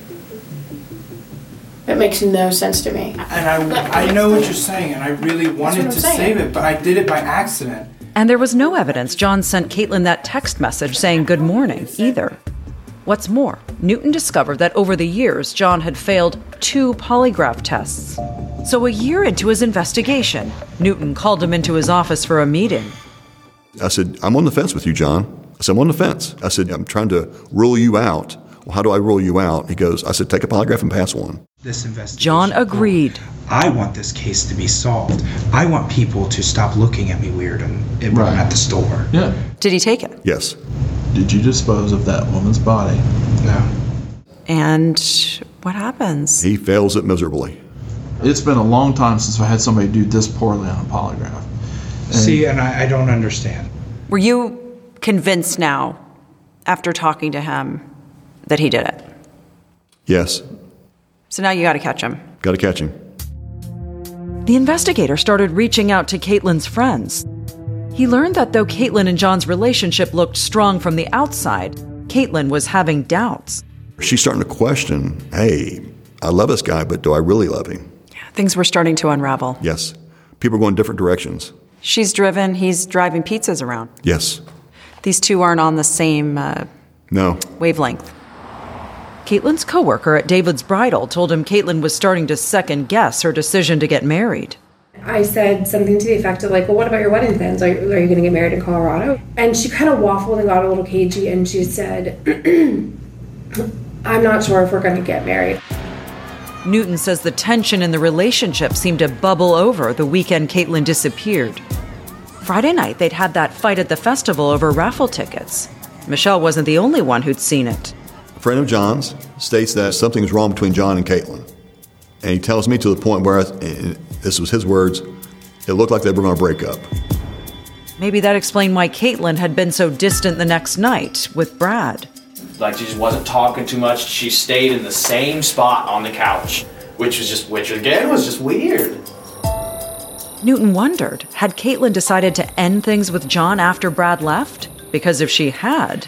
That makes no sense to me. And I, I know what you're saying, and I really wanted I'm to saying. save it, but I did it by accident. And there was no evidence John sent Caitlin that text message saying good morning either. What's more, Newton discovered that over the years, John had failed two polygraph tests. So a year into his investigation, Newton called him into his office for a meeting. I said, I'm on the fence with you, John. I said, I'm on the fence. I said, I'm trying to rule you out. Well, how do I rule you out? He goes, I said, take a polygraph and pass one. This investigation. John agreed. I want this case to be solved. I want people to stop looking at me weird and when I'm at the store. Yeah. Did he take it? Yes. Did you dispose of that woman's body? No. And what happens? He fails it miserably. It's been a long time since I had somebody do this poorly on a polygraph. And See, and I, I don't understand. Were you convinced now, after talking to him, that he did it? Yes. So now you got to catch him. Got to catch him. The investigator started reaching out to Caitlin's friends. He learned that though Caitlin and John's relationship looked strong from the outside, Caitlin was having doubts. She's starting to question, hey, I love this guy, but do I really love him? Things were starting to unravel. Yes. People are going different directions. She's driven, he's driving pizzas around. Yes. These two aren't on the same uh, No. wavelength. Caitlin's coworker at David's Bridal told him Caitlin was starting to second guess her decision to get married. I said something to the effect of like, well, what about your wedding plans? Are, are you going to get married in Colorado? And she kind of waffled and got a little cagey and she said, I'm not sure if we're going to get married. Newton says the tension in the relationship seemed to bubble over the weekend Caitlin disappeared. Friday night, they'd had that fight at the festival over raffle tickets. Michelle wasn't the only one who'd seen it. A friend of John's states that something's wrong between John and Caitlin. And he tells me to the point where, I, this was his words, it looked like they were going to break up. Maybe that explained why Caitlin had been so distant the next night with Brad. Like, she just wasn't talking too much. She stayed in the same spot on the couch, which was just, which again was just weird. Newton wondered, had Caitlin decided to end things with John after Brad left? Because if she had...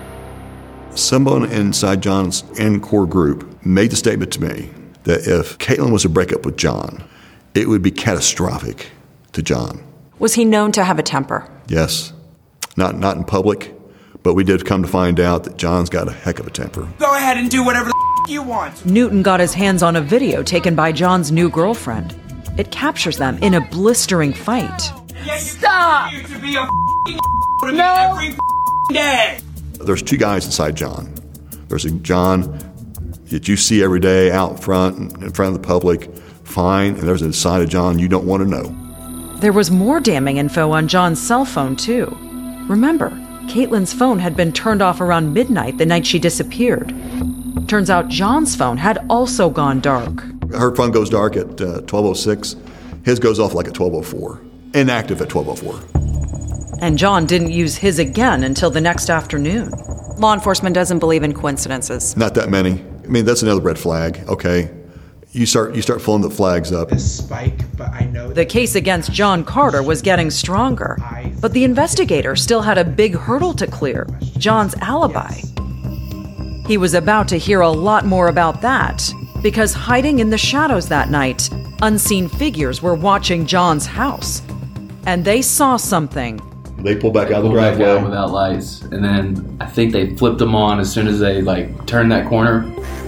Someone inside John's Encore group made the statement to me that if Caitlin was to break up with John, it would be catastrophic to John. Was he known to have a temper? Yes. Not not in public, but we did come to find out that John's got a heck of a temper. Go ahead and do whatever the f- you want. Newton got his hands on a video taken by John's new girlfriend. It captures them in a blistering fight. Stop! You to be a f- no. every f- day. There's two guys inside John. There's a John that you see every day out front, in front of the public, fine, and there's a side of John you don't want to know. There was more damning info on John's cell phone, too. Remember, Caitlin's phone had been turned off around midnight the night she disappeared. Turns out John's phone had also gone dark. Her phone goes dark at uh, twelve oh six. His goes off like at twelve oh four. Inactive at twelve oh four. And John didn't use his again until the next afternoon. Law enforcement doesn't believe in coincidences. Not that many. I mean, that's another red flag, okay? you start you start pulling the flags up. Spike, but I know The case against John Carter was getting stronger, but the investigator still had a big hurdle to clear: John's alibi. He was about to hear a lot more about that, because hiding in the shadows that night, unseen figures were watching John's house. And they saw something. They pulled back out of the Pulled back driveway. out without lights, and then I think they flipped them on as soon as they like turned that corner.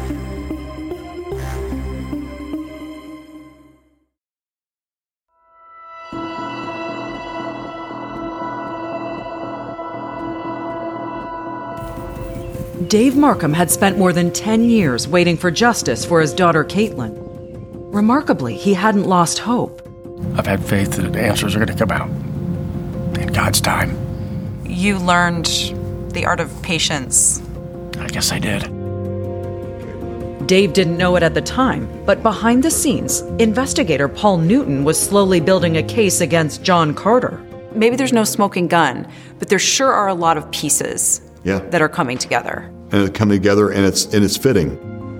Dave Markham had spent more than ten years waiting for justice for his daughter Caitlin. Remarkably, he hadn't lost hope. I've had faith that answers are going to come out in God's time. You learned the art of patience. I guess I did. Dave didn't know it at the time, but behind the scenes, investigator Paul Newton was slowly building a case against John Carter. Maybe there's no smoking gun, but there sure are a lot of pieces Yeah. that are coming together. And it come together, and it's and it's fitting.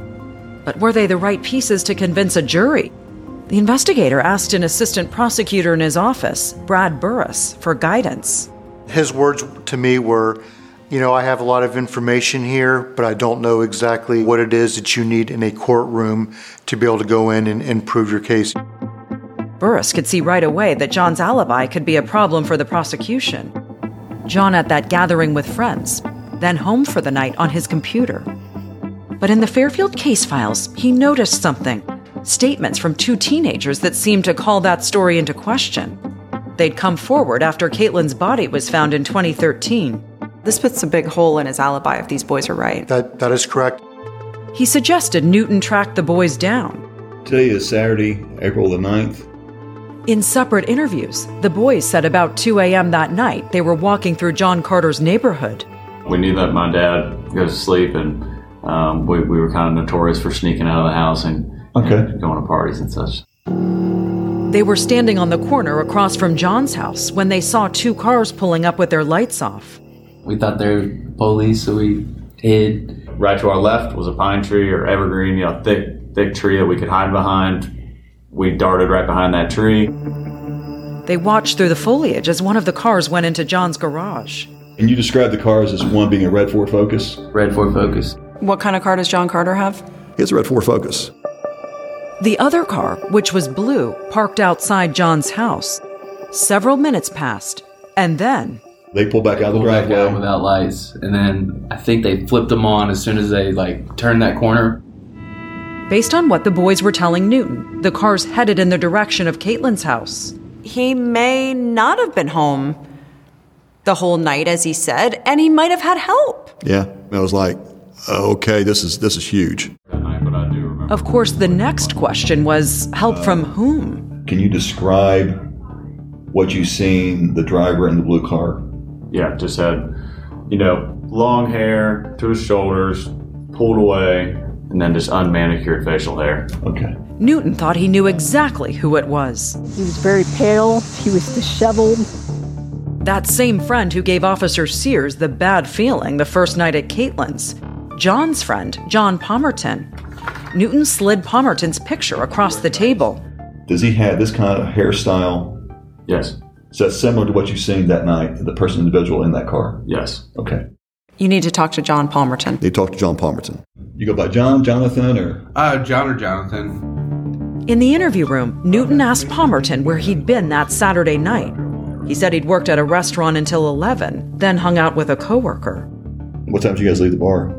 But were they the right pieces to convince a jury? The investigator asked an assistant prosecutor in his office, Brad Burris, for guidance. His words to me were, you know, I have a lot of information here, but I don't know exactly what it is that you need in a courtroom to be able to go in and, and prove your case. Burris could see right away that John's alibi could be a problem for the prosecution. John at that gathering with friends, then home for the night on his computer. But in the Fairfield case files, he noticed something. Statements from two teenagers that seemed to call that story into question. They'd come forward after Caitlin's body was found in twenty thirteen. This puts a big hole in his alibi if these boys are right. That That is correct. He suggested Newton track the boys down. Today is Saturday, April the ninth. In separate interviews, the boys said about two a.m. that night they were walking through John Carter's neighborhood. We knew that my dad goes to sleep, and um, we, we were kind of notorious for sneaking out of the house and, okay. and going to parties and such. They were standing on the corner across from John's house when they saw two cars pulling up with their lights off. We thought they were police, so we hid. Right to our left was a pine tree or evergreen, you know, thick, thick tree that we could hide behind. We darted right behind that tree. They watched through the foliage as one of the cars went into John's garage. And you described the cars as one being a red Ford Focus? Red Ford Focus. What kind of car does John Carter have? He has a red Ford Focus. The other car, which was blue, parked outside John's house. Several minutes passed, and then... They pulled back out of the pulled driveway. Back out without lights, and then I think they flipped them on as soon as they like turned that corner. Based on what the boys were telling Newton, the cars headed in the direction of Caitlin's house. He may not have been home the whole night, as he said, and he might have had help. Yeah, I was like, oh, okay, this is this is huge. Of course, the next question was, help from whom? Can you describe what you seen the driver in the blue car? Yeah, just had, you know, long hair to his shoulders, pulled away, and then just unmanicured facial hair. Okay. Newton thought he knew exactly who it was. He was very pale. He was disheveled. That same friend who gave Officer Sears the bad feeling the first night at Caitlin's. John's friend, John Palmerton. Newton slid Palmerton's picture across the table. Does he have this kind of hairstyle? Yes. So that's similar to what you seen that night, the person individual in that car? Yes. Okay. You need to talk to John Palmerton. They talked to John Palmerton. You go by John, Jonathan, or? Uh, John or Jonathan. In the interview room, Newton asked Palmerton where he'd been that Saturday night. He said he'd worked at a restaurant until eleven, then hung out with a coworker. What time did you guys leave the bar?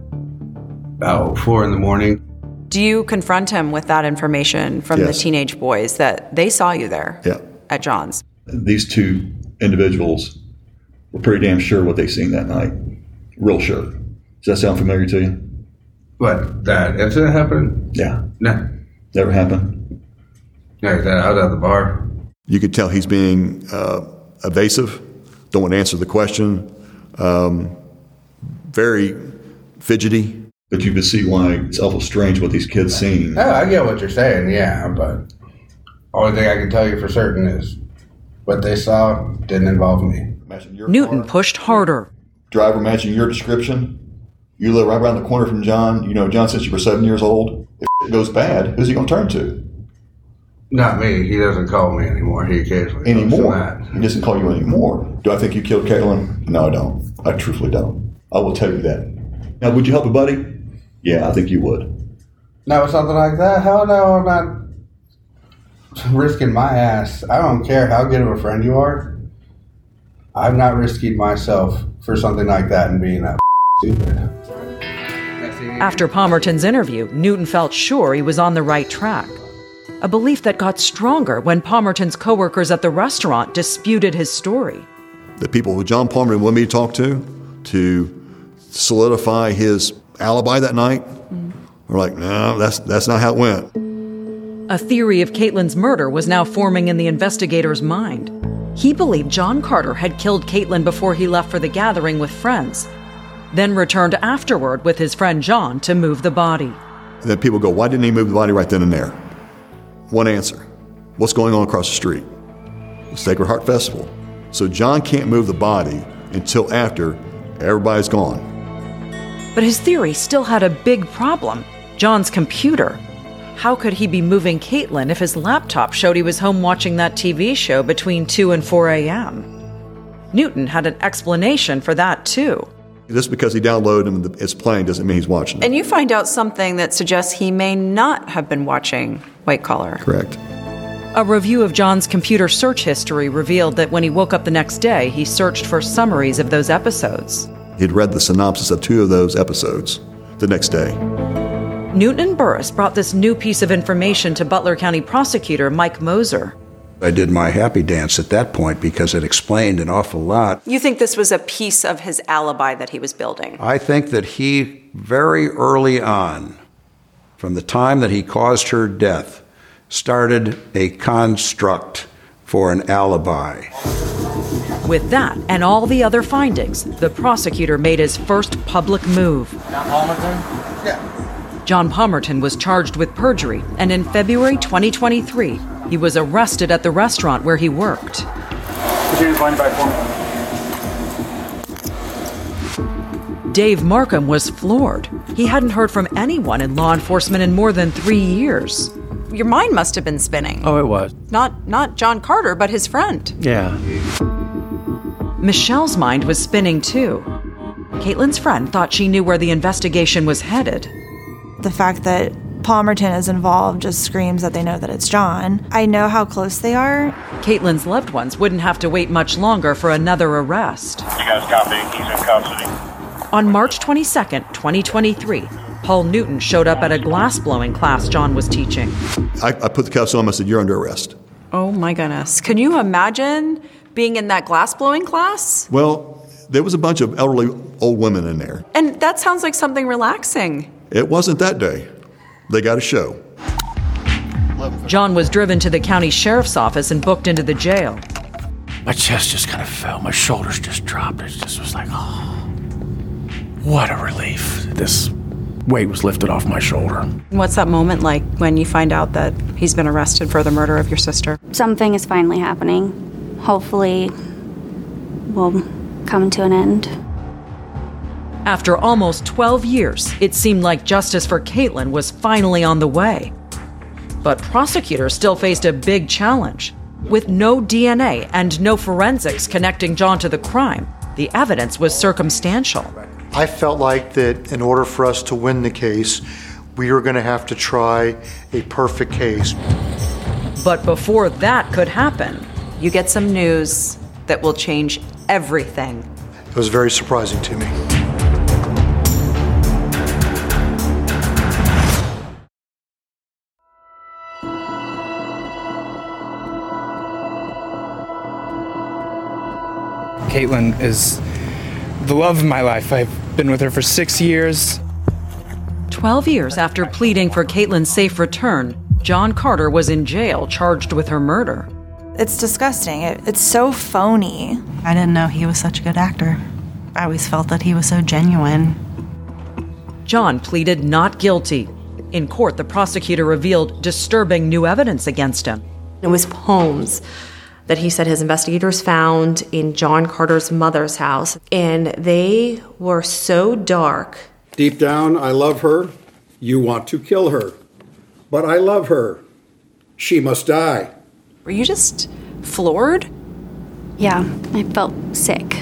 About four in the morning. Do you confront him with that information from Yes. the teenage boys that they saw you there Yeah. at John's? These two individuals were pretty damn sure what they seen that night. Real sure. Does that sound familiar to you? What, that incident happened? Yeah. No. Never happened? No, that I was at the bar. You could tell he's being uh, evasive, don't want to answer the question, um, very fidgety. But you could see why it's awful strange what these kids seen. Oh, I get what you're saying, yeah, but only thing I can tell you for certain is what they saw didn't involve me. Newton pushed harder. Driver matching your description. You live right around the corner from John. You know John since you were seven years old. If goes bad, who's he going to turn to? Not me. He doesn't call me anymore. He occasionally Anymore? He doesn't call you anymore. Do I think you killed Caitlin? No, I don't. I truthfully don't. I will tell you that. Now, would you help a buddy? Yeah, I think you would. No, something like that? Hell no, I'm not risking my ass. I don't care how good of a friend you are. I'm not risking myself for something like that and being that stupid. After Palmerton's interview, Newton felt sure he was on the right track. A belief that got stronger when Palmerton's coworkers at the restaurant disputed his story. The people who John Palmerton wanted me to talk to to solidify his alibi that night mm. were like, no, that's, that's not how it went. A theory of Caitlin's murder was now forming in the investigator's mind. He believed John Carter had killed Caitlin before he left for the gathering with friends, then returned afterward with his friend John to move the body. And then people go, why didn't he move the body right then and there? One answer. What's going on across the street? The Sacred Heart Festival. So John can't move the body until after everybody's gone. But his theory still had a big problem. John's computer. How could he be moving Caitlin if his laptop showed he was home watching that T V show between two and four a.m.? Newton had an explanation for that, too. Just because he downloaded and it's playing doesn't mean he's watching it. And you find out something that suggests he may not have been watching White Collar. Correct. A review of John's computer search history revealed that when he woke up the next day, he searched for summaries of those episodes. He'd read the synopsis of two of those episodes the next day. Newton and Burris brought this new piece of information to Butler County prosecutor Mike Moser. I did my happy dance at that point because it explained an awful lot. You think this was a piece of his alibi that he was building? I think that he, very early on, from the time that he caused her death, started a construct for an alibi. With that and all the other findings, the prosecutor made his first public move. John Palmerton? Yeah. John Palmerton was charged with perjury, and in February twenty twenty-three, he was arrested at the restaurant where he worked. Dave Markham was floored. He hadn't heard from anyone in law enforcement in more than three years. Your mind must have been spinning. Oh, it was. Not not John Carter, but his friend. Yeah. Michelle's mind was spinning too. Caitlin's friend thought she knew where the investigation was headed. The fact that Palmerton is involved just screams that they know that it's John. I know how close they are. Caitlin's loved ones wouldn't have to wait much longer for another arrest. You guys copy? He's in custody. On March twenty-second, twenty twenty-three, Paul Newton showed up at a glass-blowing class John was teaching. I, I put the cuffs on him. I said, you're under arrest. Oh, my goodness. Can you imagine being in that glass-blowing class? Well, there was a bunch of elderly old women in there. And that sounds like something relaxing. It wasn't that day. They got a show. John was driven to the county sheriff's office and booked into the jail. My chest just kind of fell. My shoulders just dropped. It just was like, oh, what a relief. This weight was lifted off my shoulder. What's that moment like when you find out that he's been arrested for the murder of your sister? Something is finally happening. Hopefully, will come to an end. After almost twelve years, it seemed like justice for Caitlin was finally on the way. But prosecutors still faced a big challenge. With no D N A and no forensics connecting John to the crime, the evidence was circumstantial. I felt like that in order for us to win the case, we were going to have to try a perfect case. But before that could happen, you get some news that will change everything. It was very surprising to me. Caitlin is the love of my life. I've been with her for six years. Twelve years after pleading for Caitlin's safe return, John Carter was in jail charged with her murder. It's disgusting. It, it's so phony. I didn't know he was such a good actor. I always felt that he was so genuine. John pleaded not guilty. In court, the prosecutor revealed disturbing new evidence against him. It was poems that he said his investigators found in John Carter's mother's house, and they were so dark. Deep down, I love her. You want to kill her. but I love her. She must die. Were you just floored? Yeah, I felt sick.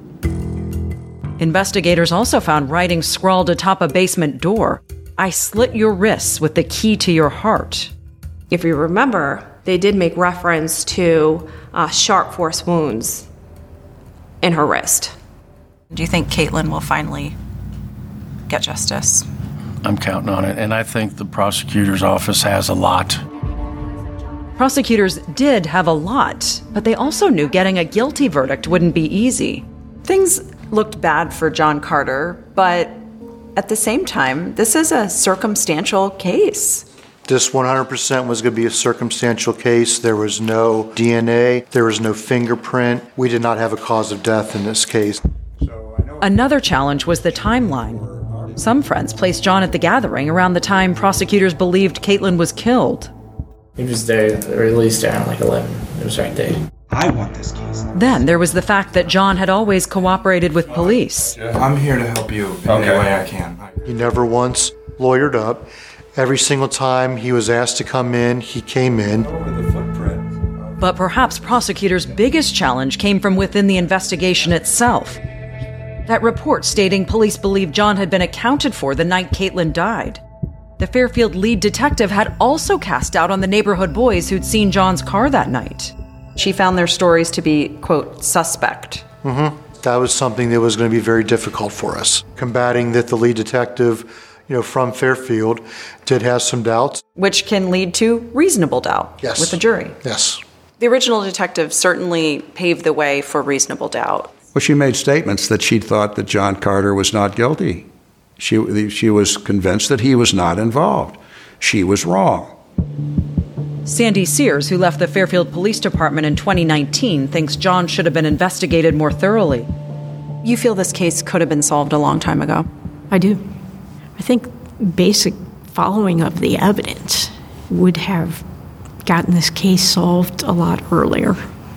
Investigators also found writing scrawled atop a basement door. I slit your wrists with the key to your heart. If you remember, they did make reference to uh, sharp force wounds in her wrist. Do you think Caitlin will finally get justice? I'm counting on it, and I think the prosecutor's office has a lot. Prosecutors did have a lot, but they also knew getting a guilty verdict wouldn't be easy. Things looked bad for John Carter, but at the same time, this is a circumstantial case. This one hundred percent was going to be a circumstantial case. There was no D N A. There was no fingerprint. We did not have a cause of death in this case. Another challenge was the timeline. Some friends placed John at the gathering around the time prosecutors believed Caitlin was killed. He was there, or at least around like eleven. It was right there. I want this case. Then there was the fact that John had always cooperated with police. I'm here to help you in any way I can. He never once lawyered up. Every single time he was asked to come in, he came in. But perhaps prosecutors' biggest challenge came from within the investigation itself. That report stating police believed John had been accounted for the night Caitlin died. The Fairfield lead detective had also cast doubt on the neighborhood boys who'd seen John's car that night. She found their stories to be, quote, suspect. Mm-hmm. That was something that was going to be very difficult for us. Combating that the lead detective, you know, from Fairfield did have some doubts. Which can lead to reasonable doubt yes. with the jury. Yes. The original detective certainly paved the way for reasonable doubt. Well, she made statements that she thought that John Carter was not guilty. She, she was convinced that he was not involved. She was wrong. Sandy Sears, who left the Fairfield Police Department in twenty nineteen, thinks John should have been investigated more thoroughly. You feel this case could have been solved a long time ago? I do. I think basic following of the evidence would have gotten this case solved a lot earlier.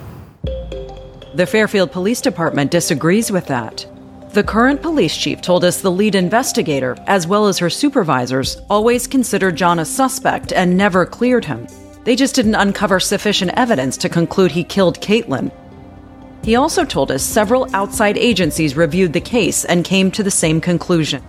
The Fairfield Police Department disagrees with that. The current police chief told us the lead investigator, as well as her supervisors, always considered John a suspect and never cleared him. They just didn't uncover sufficient evidence to conclude he killed Caitlin. He also told us several outside agencies reviewed the case and came to the same conclusion.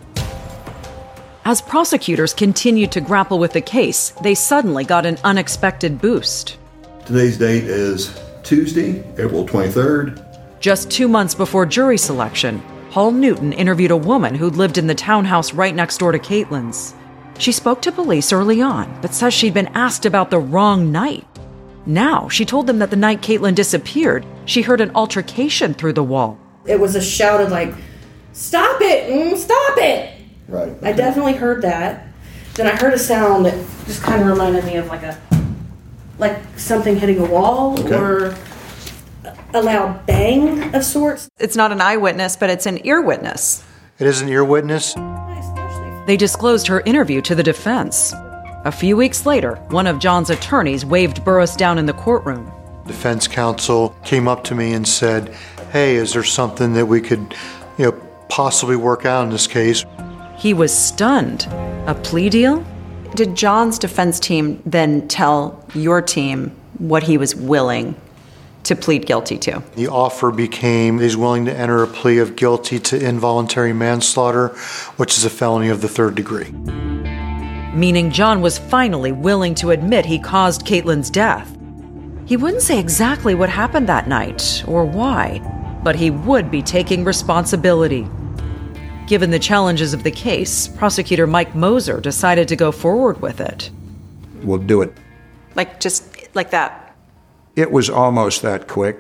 As prosecutors continued to grapple with the case, they suddenly got an unexpected boost. Today's date is Tuesday, April twenty-third. Just two months before jury selection, Paul Newton interviewed a woman who'd lived in the townhouse right next door to Caitlin's. She spoke to police early on, but says she'd been asked about the wrong night. Now, she told them that the night Caitlin disappeared, she heard an altercation through the wall. It was a shouted like, "Stop it! Mm, stop it!" Right. I definitely heard that. Then I heard a sound that just kind of reminded me of like a, like something hitting a wall Okay. or a loud bang of sorts. It's not an eyewitness, but it's an ear witness. It is an ear witness. They disclosed her interview to the defense. A few weeks later, one of John's attorneys waved Burris down in the courtroom. Defense counsel came up to me and said, "Hey, is there something that we could, you know, possibly work out in this case?" He was stunned. A plea deal? Did John's defense team then tell your team what he was willing to plead guilty to? The offer became he's willing to enter a plea of guilty to involuntary manslaughter, which is a felony of the third degree. Meaning John was finally willing to admit he caused Caitlin's death. He wouldn't say exactly what happened that night or why, but he would be taking responsibility. Given the challenges of the case, prosecutor Mike Moser decided to go forward with it. We'll do it. Like, just like that. It was almost that quick.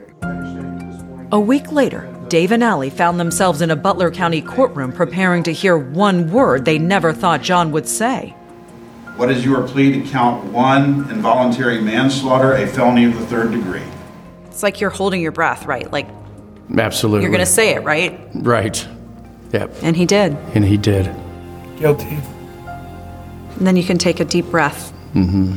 A week later, Dave and Allie found themselves in a Butler County courtroom preparing to hear one word they never thought John would say. What is your plea to count one, involuntary manslaughter, a felony of the third degree? It's like you're holding your breath, right? Like, Absolutely. you're going to say it, right? Right. Yep. And he did. And he did. Guilty. And then you can take a deep breath. Mm-hmm.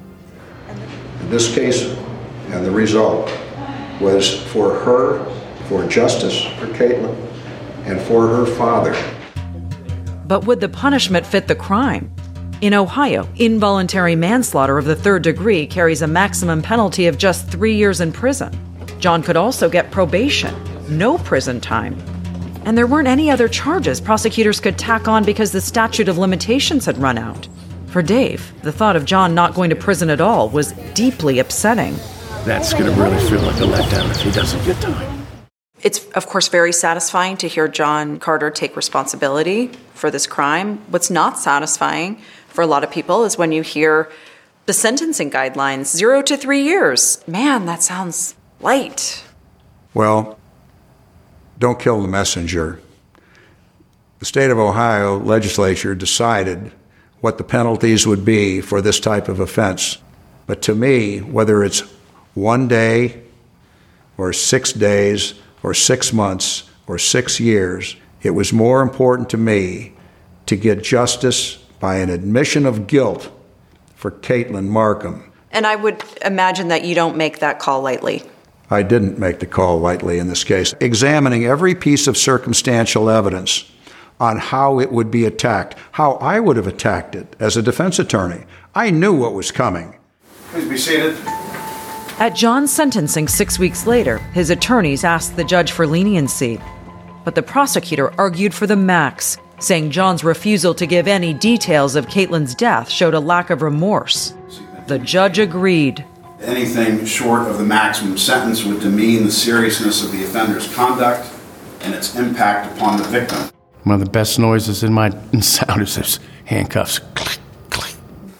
In this case, and the result was for her, for justice for Caitlin, and for her father. But would the punishment fit the crime? In Ohio, involuntary manslaughter of the third degree carries a maximum penalty of just three years in prison. John could also get probation, no prison time. And there weren't any other charges prosecutors could tack on because the statute of limitations had run out. For Dave, the thought of John not going to prison at all was deeply upsetting. That's going to really feel like a letdown if he doesn't get time. It's, of course, very satisfying to hear John Carter take responsibility for this crime. What's not satisfying for a lot of people is when you hear the sentencing guidelines, zero to three years. Man, that sounds light. Well, don't kill the messenger. The state of Ohio legislature decided what the penalties would be for this type of offense. But to me, whether it's one day or six days or six months or six years, it was more important to me to get justice by an admission of guilt for Caitlin Markham. And I would imagine that you don't make that call lightly. I didn't make the call lightly in this case. Examining every piece of circumstantial evidence on how it would be attacked, how I would have attacked it as a defense attorney. I knew what was coming. Please be seated. At John's sentencing six weeks later, his attorneys asked the judge for leniency. But the prosecutor argued for the max, saying John's refusal to give any details of Caitlin's death showed a lack of remorse. The judge agreed. Anything short of the maximum sentence would demean the seriousness of the offender's conduct and its impact upon the victim. One of the best noises in my sound is those handcuffs. Click, click.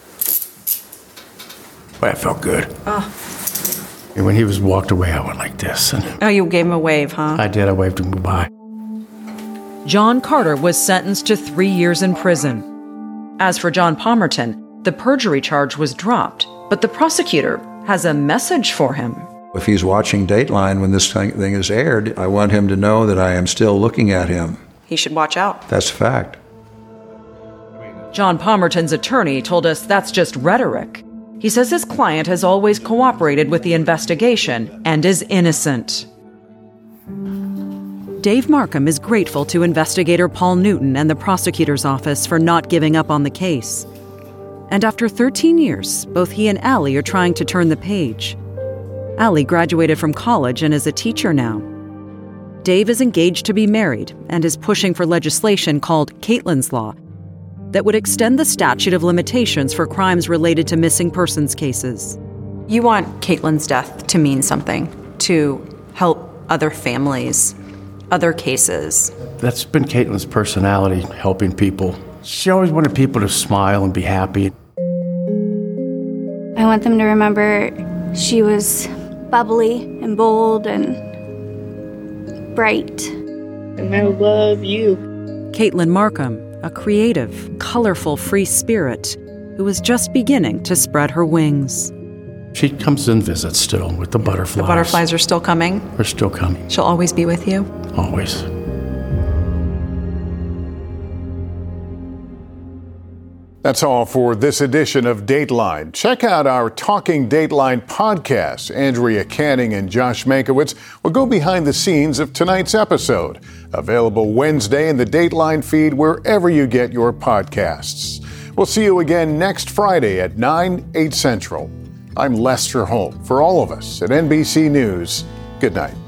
Boy, that felt good. Oh. And when he was walked away, I went like this. And Oh, you gave him a wave, huh? I did. I waved him goodbye. John Carter was sentenced to three years in prison. As for John Palmerton, the perjury charge was dropped, but the prosecutor has a message for him. If he's watching Dateline when this thing is aired, I want him to know that I am still looking at him. He should watch out. That's a fact. John Palmerton's attorney told us that's just rhetoric. He says his client has always cooperated with the investigation and is innocent. Dave Markham is grateful to investigator Paul Newton and the prosecutor's office for not giving up on the case. And after thirteen years, both he and Allie are trying to turn the page. Allie graduated from college and is a teacher now. Dave is engaged to be married and is pushing for legislation called Caitlin's Law that would extend the statute of limitations for crimes related to missing persons cases. You want Caitlin's death to mean something, to help other families, other cases. That's been Caitlin's personality, helping people. She always wanted people to smile and be happy. I want them to remember she was bubbly and bold and bright. And I love you. Caitlin Markham, a creative, colorful, free spirit who was just beginning to spread her wings. She comes and visits still with the butterflies. The butterflies are still coming? They're still coming. She'll always be with you? Always. That's all for this edition of Dateline. Check out our Talking Dateline podcast. Andrea Canning and Josh Mankiewicz will go behind the scenes of tonight's episode. Available Wednesday in the Dateline feed wherever you get your podcasts. We'll see you again next Friday at nine, eight Central. I'm Lester Holt. For all of us at N B C News, good night.